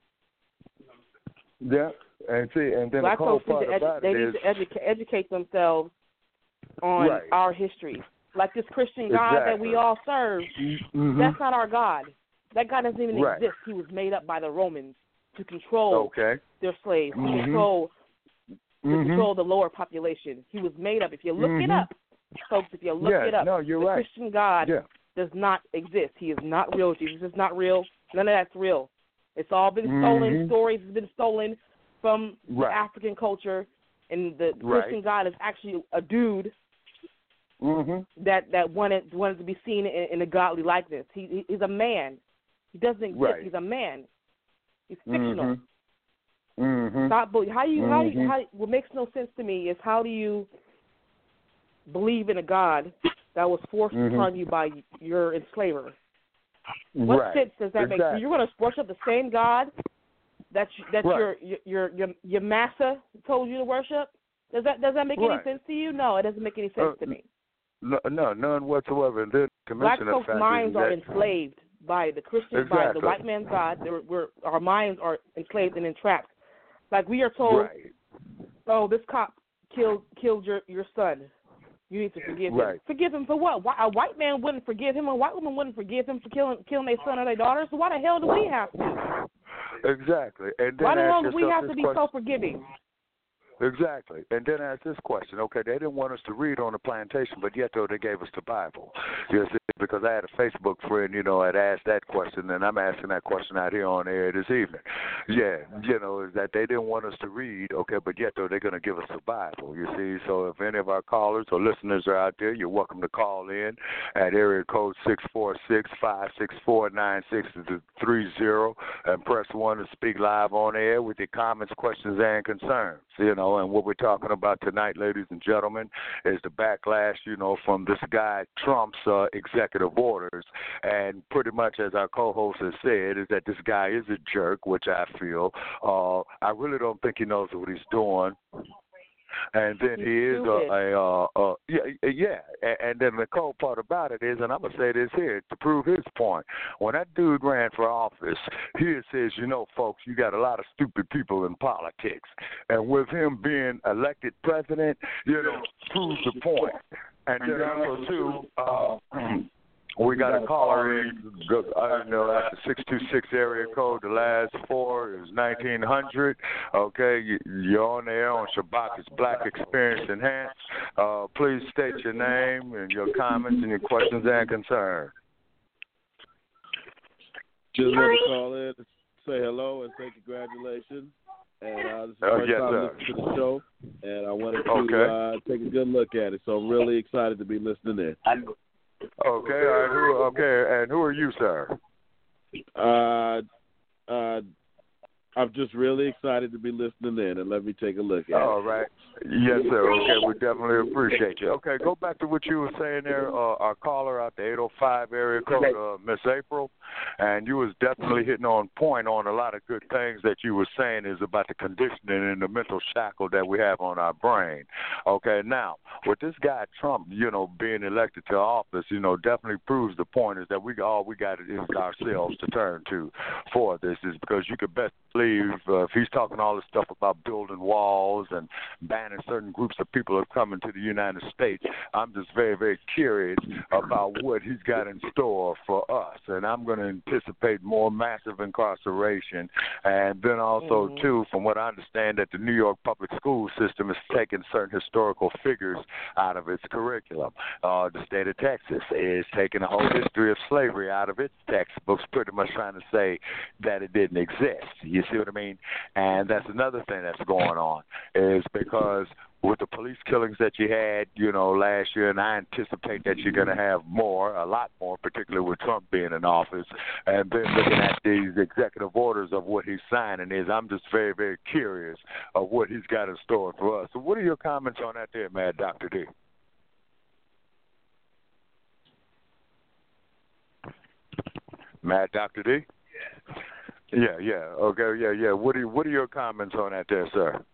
Yeah, and see, and then Black the cold folks part need to about edu- they it need is, to educate, educate themselves on right. our history. Like this Christian God exactly. that we all serve, mm-hmm. that's not our God. That God doesn't even right. exist. He was made up by the Romans to control okay. their slaves, mm-hmm. to control to mm-hmm. control the lower population. He was made up. If you look mm-hmm. it up, folks, if you look yeah, it up, no, you're the right. Christian God yeah. does not exist. He is not real. Jesus is not real. None of that's real. It's all been mm-hmm. stolen. Stories have been stolen from right. the African culture, and the right. Christian God is actually a dude mm-hmm. that, that wanted wanted to be seen in, in a godly likeness. He, he he's a man. He doesn't exist. Right. He's a man. He's fictional. Mm-hmm. Mm-hmm. Stop. How you how mm-hmm. you how what makes no sense to me is how do you believe in a God that was forced mm-hmm. upon you by your enslaver? What right. sense does that exactly. make? So you're going to worship the same God that you, that right. your, your your your your massa told you to worship? Does that does that make right. any sense to you? No, it doesn't make any sense uh, to me. No, no, none whatsoever. And then to Black mention folks' the fact minds is are that, enslaved by the Christian, exactly. by the white man's God. They're, we're, our minds are enslaved and entrapped. Like we are told, right. oh, this cop killed killed your your son. You need to forgive right. him. Forgive him for what? Why, a white man wouldn't forgive him. A white woman wouldn't forgive him for killing killing their son or their daughter. So why the hell do we have to? Exactly. And then Why the ask hell do we yourself have this to be question. so forgiving? exactly. And then ask this question. Okay, they didn't want us to read on the plantation, but yet though they gave us the Bible. You see, because I had a Facebook friend, you know, had asked that question, and I'm asking that question out here on air this evening. Yeah, you know, is that they didn't want us to read, okay, but yet though they're going to give us the Bible. You see, so if any of our callers or listeners are out there, you're welcome to call in at area code six four six, five six four, nine six three zero and press one to speak live on air with your comments, questions, and concerns. You know, and what we're talking about tonight, ladies and gentlemen, is the backlash, you know, from this guy Trump's uh, executive orders. And pretty much as our co-host has said, is that this guy is a jerk, which I feel. Uh, I really don't think he knows what he's doing. And then he is a, a, a, a yeah, yeah. And, and then the cold part about it is, and I'm gonna say this here to prove his point. When that dude ran for office, he says, you know, folks, you got a lot of stupid people in politics, and with him being elected president, you know, proves the point. And then also too. Uh, We got a caller in, I know, at the six two six area code. The last four is nineteen hundred. Okay, you're on the air on Shabaka's Black Experience Enhanced. Uh, please state your name and your comments and your questions and concerns. Just want to call in, say hello, and say congratulations. And uh, this is the uh, first yes, time sir. listening to the show, and I wanted to okay. uh, take a good look at it. So I'm really excited to be listening in. Okay, all right. Who, okay, and who are you, sir? Uh, uh, I'm just really excited to be listening in, and let me take a look at All it. All right. Yes, sir. Okay, we definitely appreciate you. Okay, go back to what you were saying there. Uh, our caller out the eight oh five area code, uh, Miss April, and you was definitely hitting on point on a lot of good things that you were saying is about the conditioning and the mental shackle that we have on our brain. Okay, now, with this guy Trump, you know, being elected to office, you know, definitely proves the point is that we all we got is ourselves to turn to for this is because you could best believe uh, if he's talking all this stuff about building walls and banning certain groups of people of coming to the United States, I'm just very, very curious about what he's got in store for us. And I'm going to anticipate more massive incarceration. And then also, mm-hmm. too, from what I understand, that the New York public school system is taking certain historical figures out of its curriculum. Uh, the state of Texas is taking a whole history of slavery out of its textbooks, pretty much trying to say that it didn't exist. You see what I mean? And that's another thing that's going on is because with the police killings that you had, you know, last year, and I anticipate that you're going to have more, a lot more, particularly with Trump being in office, and then looking at these executive orders of what he's signing is, I'm just very, very curious of what he's got in store for us. So what are your comments on that there, Mad Doctor D? Mad Doctor D? Yeah, yeah, okay, yeah, yeah. What are what are your comments on that, there, sir?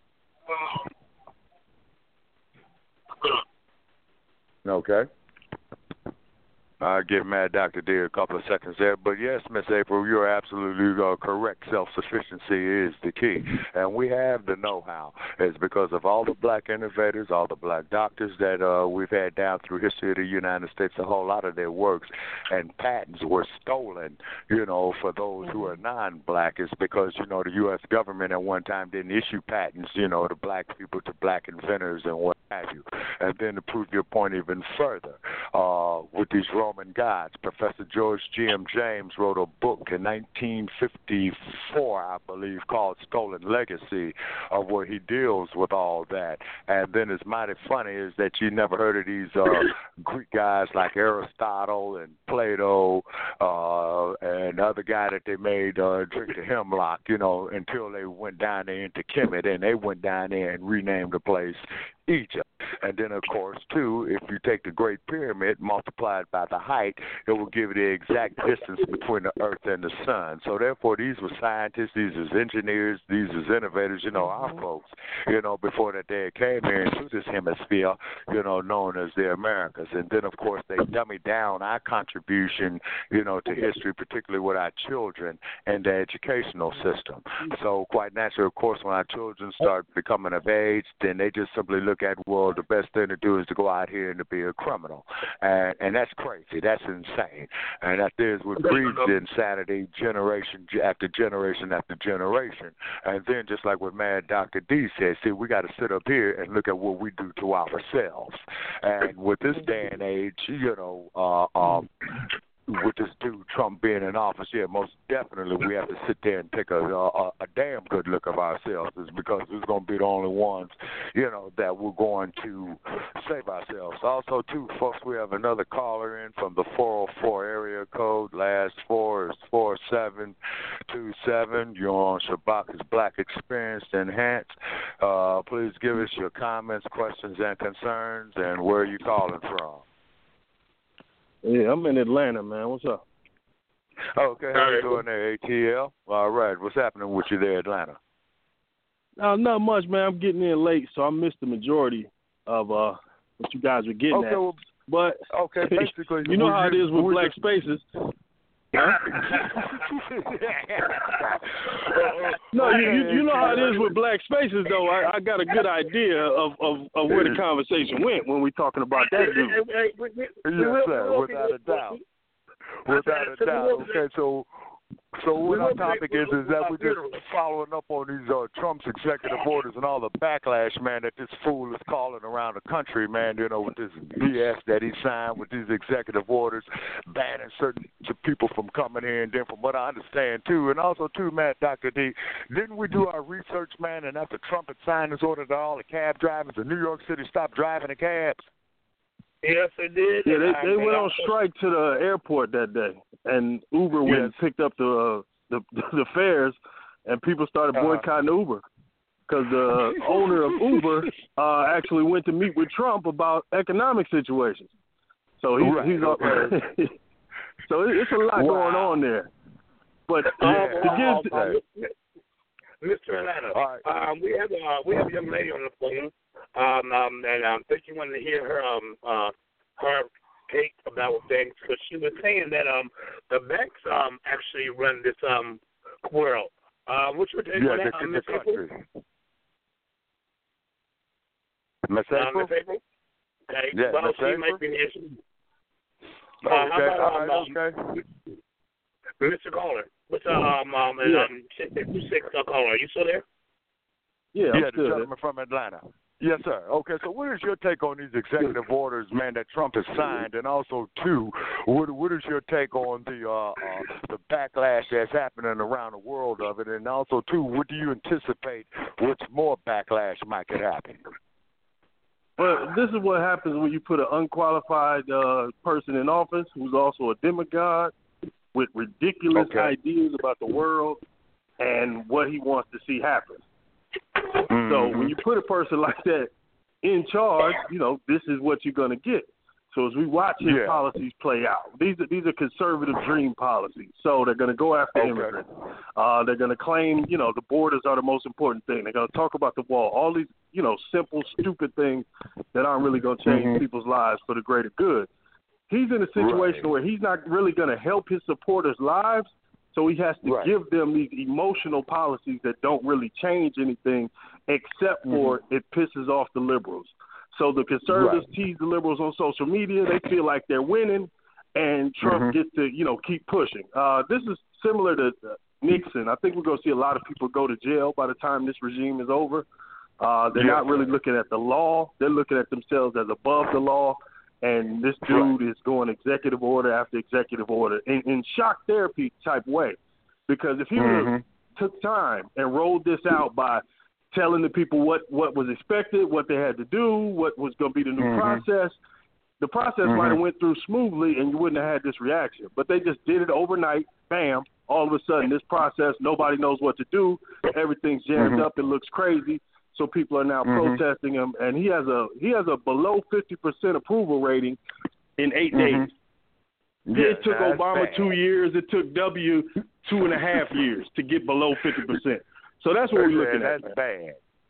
Okay. I'll give Mad Doctor D a couple of seconds there. But yes, Miss April, you're absolutely uh, correct. Self-sufficiency is the key. And we have the know-how. It's because of all the black innovators, all the black doctors that uh, we've had down through history of the United States, a whole lot of their works and patents were stolen, you know, for those who are non-black. It's because, you know, the U S government at one time didn't issue patents, you know, to black people, to black inventors and what have you. And then to prove your point even further, uh, with these Roman gods, Professor George G M James wrote a book in nineteen fifty-four, I believe, called Stolen Legacy, of where he deals with all that. And then it's mighty funny is that you never heard of these uh, Greek guys like Aristotle and Plato uh, and the other guy that they made uh, drink the hemlock, you know, until they went down there into Kemet, and they went down there and renamed the place Egypt. And then, of course, too, if you take the Great Pyramid, multiplied by the height, it will give you the exact distance between the Earth and the Sun. So, therefore, these were scientists, these were engineers, these were innovators, you know, our folks, you know, before that they came here into this hemisphere, you know, known as the Americas. And then, of course, they dummied down our contribution, you know, to history, particularly with our children and the educational system. So, quite naturally, of course, when our children start becoming of age, then they just simply look look at, well, the best thing to do is to go out here and to be a criminal. And and that's crazy. That's insane. And that is what breeds insanity generation after generation after generation. And then just like what Mad Doctor D said, see, we got to sit up here and look at what we do to ourselves. And with this day and age, you know, uh, um, with this dude Trump being in office, yeah, most definitely we have to sit there and take a a, a damn good look of ourselves, is because we're going to be the only ones, you know, that we're going to save ourselves. Also, too, folks, we have another caller in from the four oh four area code. Last four is four seven two seven. You're on Shabaka's Black Experience Enhanced. Uh, please give us your comments, questions, and concerns, and where are you calling from? Yeah, I'm in Atlanta, man. What's up? Okay, how you doing there, A T L? All right, what's happening with you there, Atlanta? Uh, not much, man. I'm getting in late, so I missed the majority of uh, what you guys were getting okay, at. Well, but okay, basically, you know how it is with we, Black Spaces. Huh? no, you, you you know how it is with Black Spaces, though. I, I got a good idea of, of, of where the conversation went when we're talking about that dude. Yes, sir, without a doubt. Without a doubt. Okay, so so what our topic is is that we're just following up on these uh, Trump's executive orders and all the backlash, man, that this fool is calling around the country, man, you know, with this B S that he signed with these executive orders, banning certain people from coming in. And then from what I understand, too, and also, too, man, Doctor D, didn't we do our research, man, and after Trump had signed this order that all the cab drivers in New York City stopped driving the cabs? Yes, they did. Yeah, they, they went on strike to the airport that day, and Uber went yes. and picked up the, uh, the the fares, and people started boycotting uh-huh. Uber because the owner of Uber uh, actually went to meet with Trump about economic situations. So he's, right. he's okay. so it's a lot wow. going on there. But uh, yeah. to give, uh, uh, Mister Atlanta, right. um, we have uh, we have a young lady on the phone. Um, um, and I um, think you wanted to hear her um uh her take about things, because she was saying that um the banks um actually run this um world. Uh, what's your take yeah, on that, the, um, the Miss April? Miss April? Um, Miss April? Okay. Yeah, well, Miss she April? might be the issue. Uh, okay, how about, all right, um, okay. Mister Caller, what's uh, um um and, yeah. um six two six caller? Are you still there? Yeah, I'm yeah, still the gentleman there. from Atlanta. Yes, sir. Okay, so what is your take on these executive orders, man, that Trump has signed? And also, too, what what is your take on the uh, uh, the backlash that's happening around the world of it? And also, too, what do you anticipate what's more backlash might could happen? Well, this is what happens when you put an unqualified uh, person in office who's also a demagogue with ridiculous okay. ideas about the world and what he wants to see happen. Mm-hmm. So when you put a person like that in charge, you know, this is what you're going to get. So as we watch his yeah. policies play out, these are these are conservative dream policies. So they're going to go after okay. immigrants. Uh, they're going to claim, you know, the borders are the most important thing. They're going to talk about the wall. All these, you know, simple, stupid things that aren't really going to change mm-hmm. people's lives for the greater good. He's in a situation right. where he's not really going to help his supporters' lives. So he has to right. give them these emotional policies that don't really change anything except for mm-hmm. it pisses off the liberals. So the conservatives right. tease the liberals on social media. They feel like they're winning, and Trump mm-hmm. gets to, you know, keep pushing. Uh, this is similar to Nixon. I think we're going to see a lot of people go to jail by the time this regime is over. Uh, they're yes, not really looking at the law. They're looking at themselves as above the law. And this dude right. is going executive order after executive order in, in shock therapy type way. Because if he mm-hmm. would took time and rolled this out by telling the people what, what was expected, what they had to do, what was going to be the new mm-hmm. process, the process mm-hmm. might have went through smoothly and you wouldn't have had this reaction. But they just did it overnight, bam, all of a sudden this process, nobody knows what to do, everything's jammed mm-hmm. up, it looks crazy. So people are now mm-hmm. protesting him, and he has a he has a below fifty percent approval rating in eight mm-hmm. days. Yeah, it took Obama bad. two years. It took W two and a half years to get below fifty percent. So that's what we're looking yeah, at. That's bad.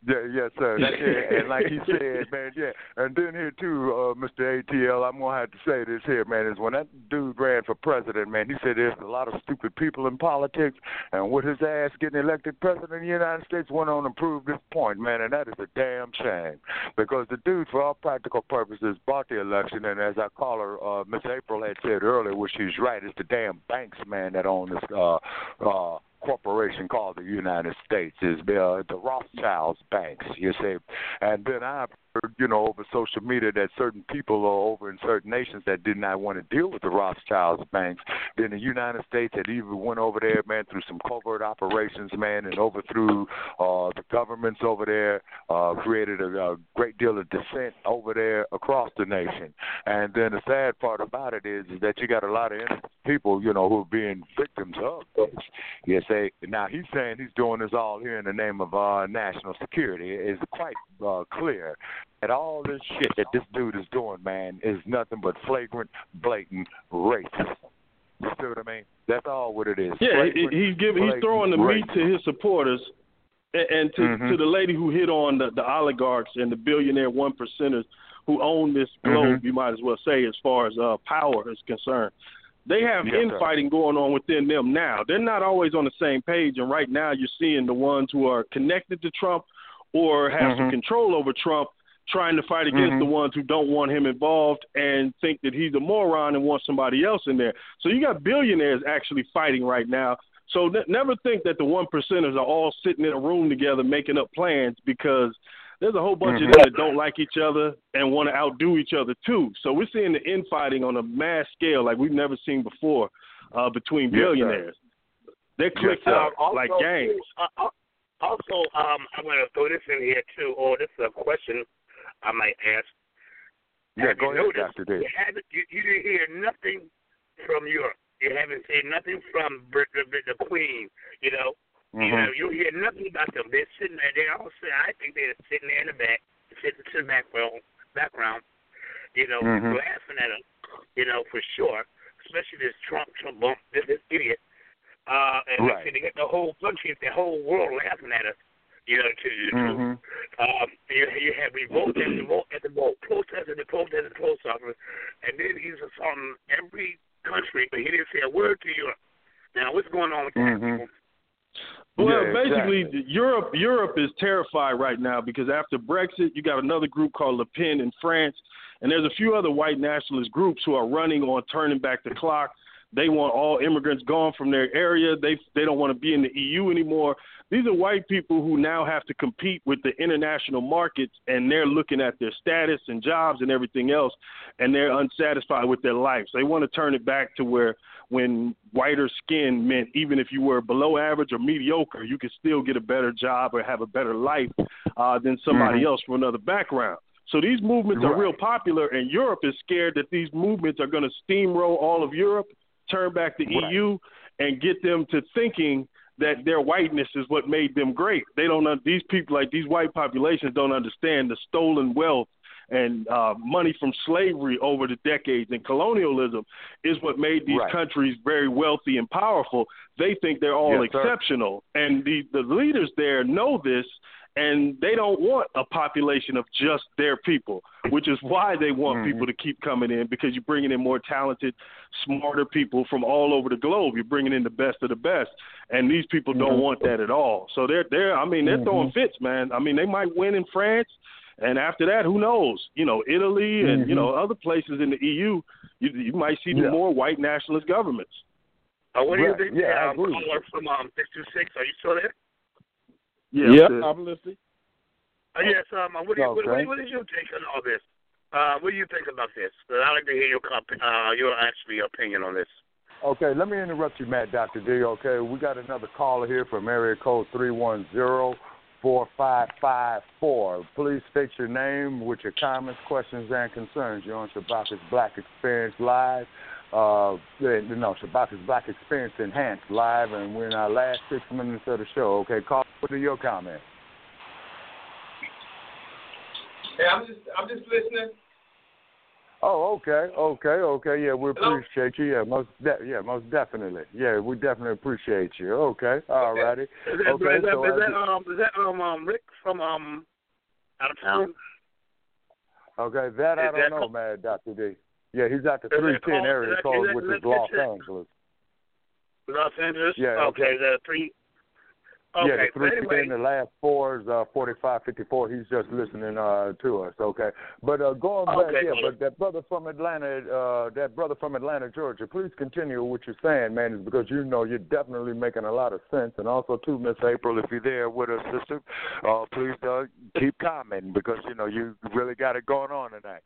Yeah, yes, sir. That's it. And like he said, man, yeah. And then here too, uh, Mister A T L, I'm gonna have to say this here, man, is when that dude ran for president, man, he said there's a lot of stupid people in politics, and with his ass getting elected president of the United States, went on to prove this point, man, and that is a damn shame, because the dude, for all practical purposes, bought the election, and as our caller, uh, Miss April had said earlier, which she's right, it's the damn banks, man, that own this. Uh, uh, corporation called the United States is uh, the Rothschilds banks, you see. And then I've heard, you know, over social media that certain people are over in certain nations that did not want to deal with the Rothschilds banks. Then the United States had even went over there, man, through some covert operations, man, and overthrew uh, the governments over there, uh, created a, a great deal of dissent over there across the nation. And then the sad part about it is, is that you got a lot of innocent people, you know, who are being victims of this. Yes, they, now he's saying he's doing this all here in the name of uh, national security. It's quite uh, clear that all this shit that this dude is doing, man, is nothing but flagrant, blatant racism. You see what I mean? That's all what it is. Yeah, flagrant, he's giving, he's throwing the meat to his supporters, and, and to mm-hmm. to the lady who hit on the, the oligarchs and the billionaire one percenters who own this globe. Mm-hmm. You might as well say, as far as uh, power is concerned. They have yes, infighting sir. going on within them now. They're not always on the same page, and right now you're seeing the ones who are connected to Trump or have mm-hmm. some control over Trump trying to fight against mm-hmm. the ones who don't want him involved and think that he's a moron and want somebody else in there. So you got billionaires actually fighting right now. So ne- never think that the one percenters are all sitting in a room together making up plans, because there's a whole bunch mm-hmm. of them that don't like each other and want to outdo each other too. So we're seeing the infighting on a mass scale like we've never seen before uh, between billionaires. Yes, They're clicked yes, up um, like gangs. Uh, also, um, I'm going to throw this in here too, or this is a question I might ask. Yeah, Have go you ahead, Doctor D. You, haven't, you, you didn't hear nothing from Europe. You haven't seen nothing from the, the, the Queen, you know. Mm-hmm. You know, you hear nothing about them. They're sitting there. They all say, I think they're sitting there in the back, sitting to the background, background, you know, mm-hmm. laughing at them, you know, for sure. Especially this Trump, Trump bump, this, this idiot. Uh, and right. they get the whole country, the whole world laughing at us, you know, to you. Mm-hmm. Um, you, you have revolt at the vote at the vote, protest at the protest at the post office, and then he's assaulting every country, but he didn't say a word to Europe. Now, what's going on with that? Mm-hmm. Well, yeah, basically, exactly. Europe Europe is terrified right now because after Brexit, you got another group called Le Pen in France, and there's a few other white nationalist groups who are running on turning back the clock. They want all immigrants gone from their area. They they don't want to be in the E U anymore. These are white people who now have to compete with the international markets, and they're looking at their status and jobs and everything else, and they're unsatisfied with their lives. They want to turn it back to where when whiter skin meant even if you were below average or mediocre, you could still get a better job or have a better life uh, than somebody mm-hmm. else from another background. So these movements right. are real popular, and Europe is scared that these movements are going to steamroll all of Europe, turn back the right. E U, and get them to thinking that their whiteness is what made them great. They don't. These people, like these white populations, don't understand the stolen wealth and uh, money from slavery over the decades and colonialism is what made these right. countries very wealthy and powerful. They think they're all yes, exceptional, sir. and the the leaders there know this. And they don't want a population of just their people, which is why they want mm-hmm. people to keep coming in, because you're bringing in more talented, smarter people from all over the globe. You're bringing in the best of the best, and these people mm-hmm. don't want that at all. So they're they're I mean they're mm-hmm. throwing fits, man. I mean they might win in France, and after that, who knows? You know, Italy and mm-hmm. you know other places in the E U, you, you might see yeah. more white nationalist governments. Uh, what do right. you think? Yeah, um, caller from um, six two six. Are you still there? Yeah, yep, I'm listening. Uh, yes, um, what, do you, okay. what, what, what is your take on all this? Uh, what do you think about this? I'd like to hear your uh, your actually opinion on this. Okay, let me interrupt you, Matt, Doctor D. Okay, we got another caller here from area code three one zero, four five five four. Please state your name with your comments, questions, and concerns. You're on Shabaka's Black Experience Live. Uh, no, Shabaka's Black Experience Enhanced Live, and we're in our last six minutes of the show. Okay, call. What are your comments? Hey, I'm just, I'm just listening. Oh, okay, okay, okay. Yeah, we appreciate you. Yeah, most de- yeah, most definitely. Yeah, we definitely appreciate you. Okay, all righty. Is that, okay, is that, so is that um is that um, um Rick from um out of town? Okay, that I is don't that know, call- man, Doctor D. Yeah, he's at the Is three that ten call- area is that- code, is that- which is is that Los picture? Angeles. Los Angeles. Yeah. Okay, the three. Okay, yeah, the so three anyway. ten, the last four is uh, forty-five fifty-four. He's just listening uh, to us, okay? But uh, going back, Okay, yeah, cool. but that brother from Atlanta, uh, that brother from Atlanta, Georgia, please continue what you're saying, man, is because you know you're definitely making a lot of sense. And also, too, Miss April, if you're there with us, sister, uh, please uh, keep commenting because, you know, you really got it going on tonight.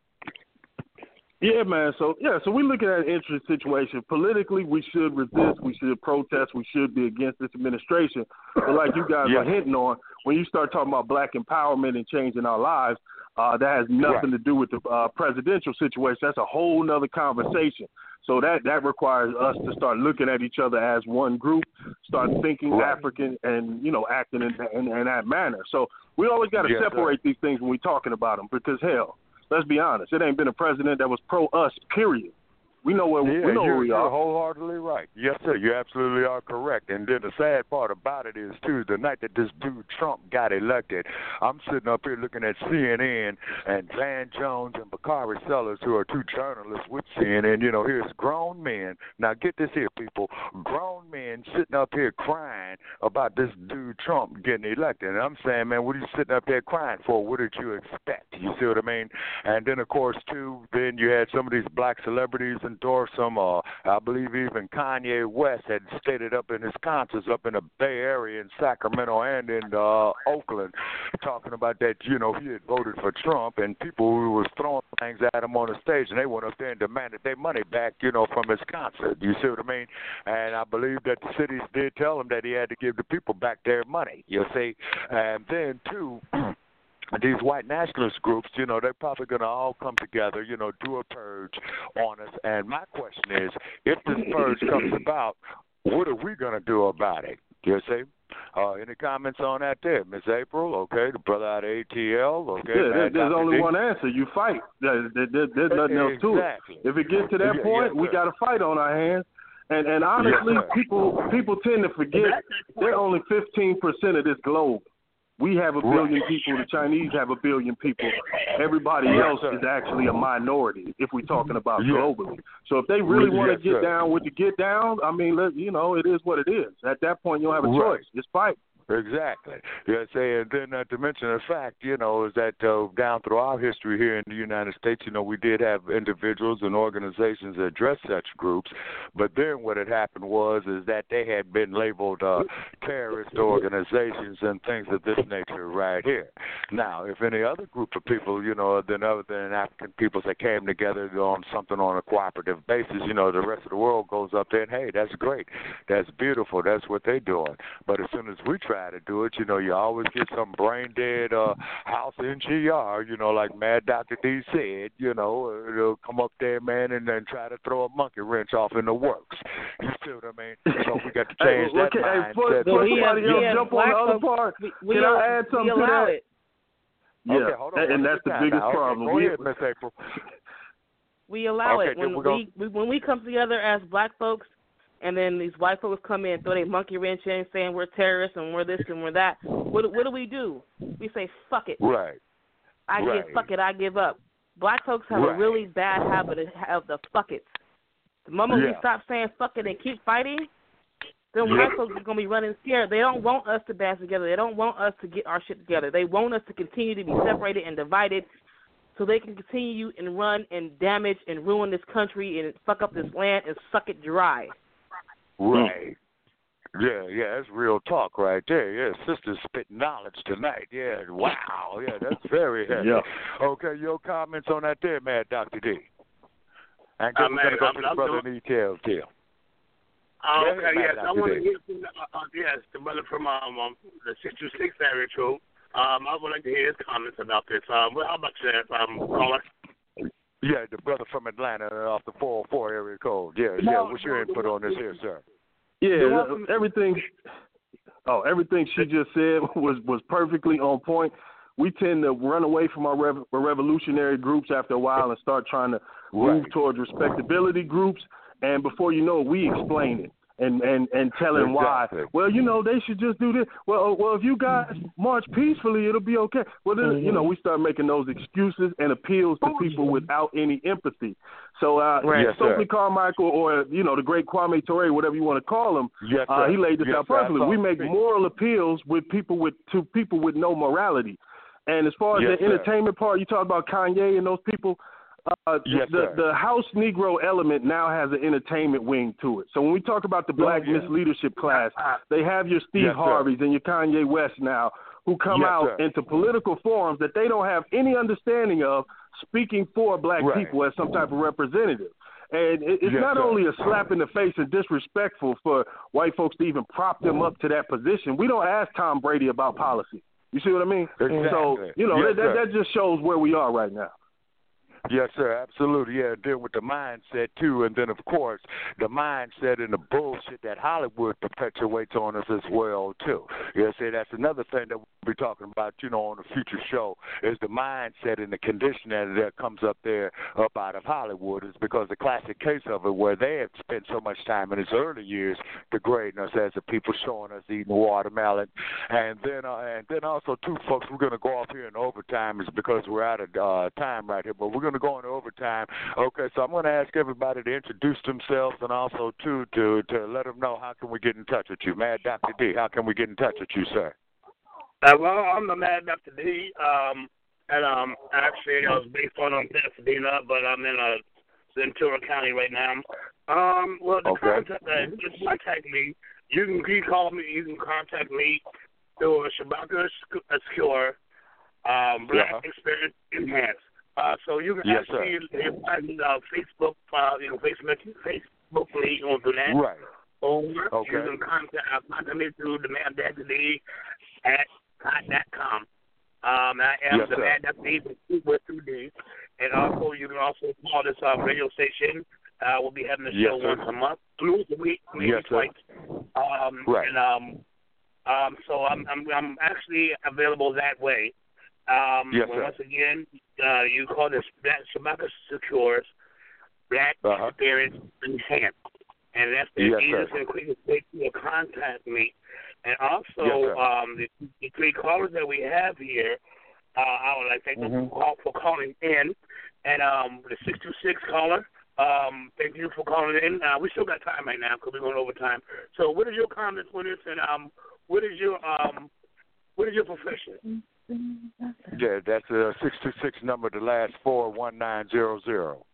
Yeah, man. So, yeah, so we're looking at an interesting situation. Politically, we should resist. We should protest. We should be against this administration. But like you guys Yeah. are hinting on, when you start talking about black empowerment and changing our lives, uh, that has nothing Right. to do with the uh, presidential situation. That's a whole nother conversation. So that, that requires us to start looking at each other as one group, start thinking Right. African and, you know, acting in, in, in that manner. So we always got to Yes, separate sir. these things when we're talking about them because, hell, let's be honest. It ain't been a president that was pro-us, period. We know where Yeah, we know you're, where we you're are. wholeheartedly right. Yes, sir. You absolutely are correct. And then the sad part about it is, too, the night that this dude Trump got elected, I'm sitting up here looking at C N N and Van Jones and Bakari Sellers, who are two journalists with C N N. You know, here's grown men. Now, get this here, people. Grown men sitting up here crying about this dude Trump getting elected. And I'm saying, man, what are you sitting up there crying for? What did you expect? You see what I mean? And then, of course, too, then you had some of these black celebrities and endorse him. Uh, I believe even Kanye West had stated up in his concerts up in the Bay Area in Sacramento and in uh, Oakland, talking about that, you know, he had voted for Trump, and people who was throwing things at him on the stage, and they went up there and demanded their money back, you know, from his concert. You see what I mean? And I believe that the cities did tell him that he had to give the people back their money, you see. And then, too, these white nationalist groups, you know, they're probably going to all come together, you know, do a purge on us. And my question is, if this purge comes about, what are we going to do about it? You see? Uh, any comments on that there, Miss April? Okay, the brother out of A T L. Okay, Yeah, there, there's Doctor only D. one answer. You fight. There, there, there, there's nothing else to it. Exactly. If it gets to that Yeah, point, yes, we sir. got a fight on our hands. And and honestly, Yes, sir. people people tend to forget they're only fifteen percent of this globe. We have a billion Right. people. The Chinese have a billion people. Everybody Yes, else sir. is actually a minority if we're talking about Yes. globally. So if they really want to Yes, get sir. down with the get down, I mean, let, you know, it is what it is. At that point, you don't have a Right. choice. Just fight. Exactly. Yeah, say, and then uh, to mention the fact, you know, is that uh, down through our history here in the United States, you know, we did have individuals and organizations that addressed such groups, but then what had happened was is that they had been labeled uh, terrorist organizations and things of this nature right here. Now, if any other group of people, you know, than other than African peoples that came together on something on a cooperative basis, you know, the rest of the world goes up there and, hey, that's great, that's beautiful, that's what they're doing. But as soon as we try to do it, you know, you always get some brain dead uh, house N G R, you know, like Mad Doctor D said, you know, it'll come up there, man, and then try to throw a monkey wrench off in the works. You see what I mean? So we got to change Hey, that okay, hey, mindset. before, before we somebody have- else we have jump on the black other folks- part, we, we can al- I add something we to allow that? it. Yeah, Okay, hold on, and, one and at that's a the time biggest now. Okay, problem. go We- ahead, Miss April. We allow Okay, it then when we're gonna- we, we when we come together as black folks, and then these white folks come in, throw their monkey wrench in, saying we're terrorists and we're this and we're that. What what do we do? We say fuck it. Right. I Right. give fuck it. I give up. Black folks have Right. a really bad habit of, of the fuck it. The moment we Yeah. stop saying fuck it and keep fighting, then Yeah. white folks are gonna be running scared. They don't want us to band together. They don't want us to get our shit together. They want us to continue to be separated and divided, so they can continue and run and damage and ruin this country and fuck up this land and suck it dry. Right. Yeah, yeah, that's real talk right there. Yeah, sisters spitting knowledge tonight. Yeah, wow. Yeah, that's very heavy. Yeah. Okay, your comments on that there, Mad Doctor D. And Uh, then we're going to go man, to I'm- the I'm brother doing- in detail, too. Oh, Yeah, okay, Mad yes. I Doctor want to D. get to, uh, uh, yes, the brother from um, um, the six two six area code. Um, I would like to hear his comments about this. Um, well, how about that, um, caller? Yeah, the brother from Atlanta off the four oh four area code. Yeah, yeah. What's your input on this here, sir? Yeah, everything. Oh, everything she just said was was perfectly on point. we tend to run away from our rev- revolutionary groups after a while and start trying to move right. towards respectability groups. And before you know it, we explain it and, and, and telling exactly. why. Well, you know, they should just do this. Well, well, if you guys march peacefully, it'll be okay. Well, then, mm-hmm. you know, we start making those excuses and appeals to people without any empathy. So, uh, right. yes, Stokely Carmichael or, you know, the great Kwame Ture, whatever you want to call him, yes, uh, he laid this yes, out perfectly. We make moral appeals with people with to people with no morality. And as far as yes, the sir. entertainment part, you talk about Kanye and those people, uh, yes, the, the House Negro element now has an entertainment wing to it. So when we talk about the Black oh, yeah. Miss Leadership class, they have your Steve yes, Harveys and your Kanye West now who come yes, out sir. into political forums that they don't have any understanding of, speaking for black right. people as some type of representative. And it, it's yes, not sir. only a slap in the face and disrespectful for white folks to even prop them up to that position. We don't ask Tom Brady about policy. You see what I mean? Exactly. So, you know, yes, that, that, that just shows where we are right now. Yes, sir, absolutely. Yeah, deal with the mindset, too. And then, of course, the mindset and the bullshit that Hollywood perpetuates on us as well, too. You know, see, that's another thing that we'll be talking about, you know, on a future show, is the mindset and the conditioning that comes up there up out of Hollywood. Is because the classic case of it where they have spent so much time in its early years degrading us as the people, showing us eating watermelon. And then, uh, and then also, too, folks, we're going to go off here in overtime is because we're out of uh, time right here, but we're going to go into overtime. Okay, so I'm going to ask everybody to introduce themselves and also, too, to, to let them know how can we get in touch with you. Mad Doctor D, how can we get in touch with you, sir? Uh, well, I'm the Mad Doctor D, um, and um, actually I was based on on Pasadena, but I'm in uh, Ventura County right now. Um, well, to okay. contact, uh, just contact me, you can, you can call me, you can contact me through Shabaka Secure, um, Black yeah. Experience Enhanced. Uh, so you can yes, actually find uh, Facebook, uh, you know, Facebook, Facebook league on do that. Right. Or okay. you can contact, uh, contact me through the Mad Doctor D at hot dot com. Um, I am yes, the Mad Doctor D with two D. And also, you can also call this uh, radio station. Uh, we'll be having the show yes, once a month, once a week, maybe yes, twice. Um, right. And um, um, so I'm, I'm I'm actually available that way. Um, yes, well, once again, uh, you call this Black Shabaka Secures Black uh-huh. Experience Enhanced. And that's the yes, easiest sir. and quickest way to contact me. And also, yes, um, the, the three callers that we have here, uh, I would like to thank mm-hmm. them for, for calling in. And um, the six two six caller, um, thank you for calling in. Uh, we still got time right now because we're going over time. So what is your comments on this? And um, what is your um, what is your profession? Yeah, that's a six two six number, the last four, one nine zero zero.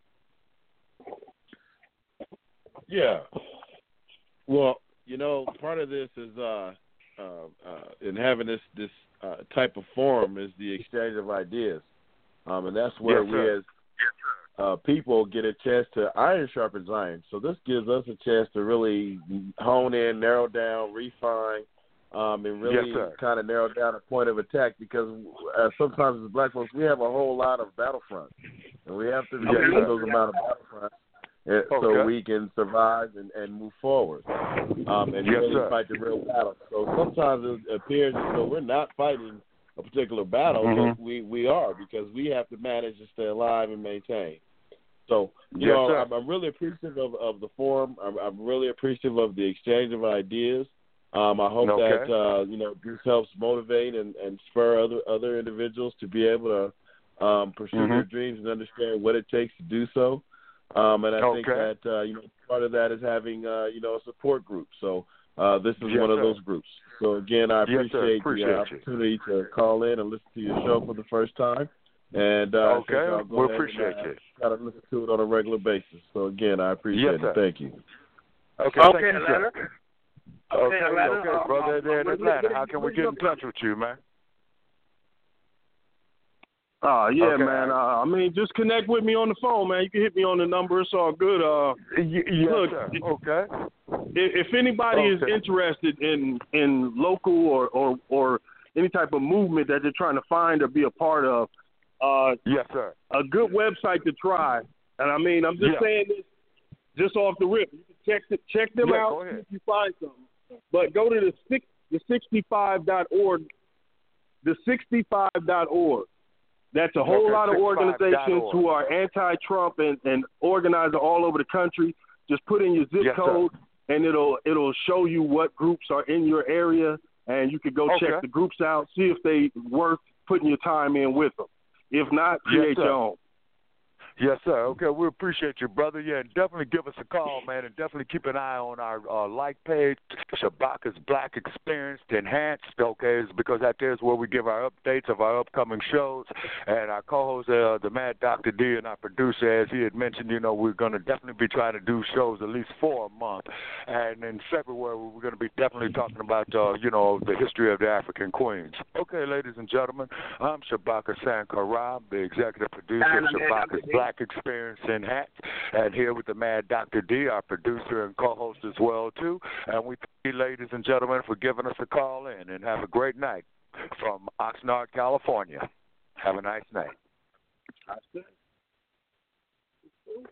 Yeah. Well, you know, part of this is uh, uh, uh, in having this this uh, type of forum is the exchange of ideas, um, and that's where yes, we as uh, people get a chance to iron sharpens iron. So this gives us a chance to really hone in, narrow down, refine. Um, and really yes, kind of narrow down a point of attack because uh, sometimes as black folks we have a whole lot of battlefronts, and we have to reduce yes, those amount of battlefronts okay. so we can survive and, and move forward um, and yes, really sir. fight the real battle. So sometimes it appears as though we're not fighting a particular battle, mm-hmm. but we, we are because we have to manage to stay alive and maintain. So, you yes, know, I'm, I'm really appreciative of, of the forum. I'm, I'm really appreciative of the exchange of ideas. Um, I hope okay. that, uh, you know, this helps motivate and, and spur other other individuals to be able to um, pursue mm-hmm. their dreams and understand what it takes to do so. Um, and I okay. think that, uh, you know, part of that is having, uh, you know, a support group. So uh, this is yes, one of sir. those groups. So, again, I yes, appreciate, appreciate the uh, opportunity to call in and listen to your show for the first time. And uh, okay, I think we we'll appreciate and, uh, it. Try to listen to it on a regular basis. So, again, I appreciate yes, it. Thank you. Okay, okay thank you, sir. Okay, okay, Atlanta, okay. uh, brother uh, there in uh, Atlanta. How can we get in touch with you, man? Uh, yeah, okay. man. Uh, I mean, just connect with me on the phone, man. You can hit me on the number. It's all good. Uh, y- yes, look, sir. Okay. If, if anybody okay. is interested in, in local or, or, or any type of movement that they're trying to find or be a part of, uh, yes, sir. a good website to try. And I mean, I'm just yeah. saying this just off the rip. You can check the, check them yeah, out if you find something. But go to the six, the sixty-five dot org the sixty-five dot org. That's a whole okay, lot of organizations who are anti-Trump and, and organized all over the country. Just put in your zip yes, code, sir. and it'll it'll show you what groups are in your area, and you could go okay. check the groups out, see if they worth putting your time in with them. If not, create yes, your own. Yes, sir. Okay, we appreciate you, brother. Yeah, and definitely give us a call, man, and definitely keep an eye on our uh, like page, Shabaka's Black Experience Enhanced, okay, it's because that there is where we give our updates of our upcoming shows. And our co-host, uh, the Mad Doctor D, and our producer, as he had mentioned, you know, we're going to definitely be trying to do shows at least four a month. And in February, we're going to be definitely talking about, uh, you know, the history of the African Queens. Okay, ladies and gentlemen, I'm Shabaka Sankara, the executive producer of Shabaka's Black Experience Enhanced, and here with the Mad Doctor D, our producer and co-host as well too. And we thank you, ladies and gentlemen, for giving us a call in, and have a great night from Oxnard, California. Have a nice night. That's good.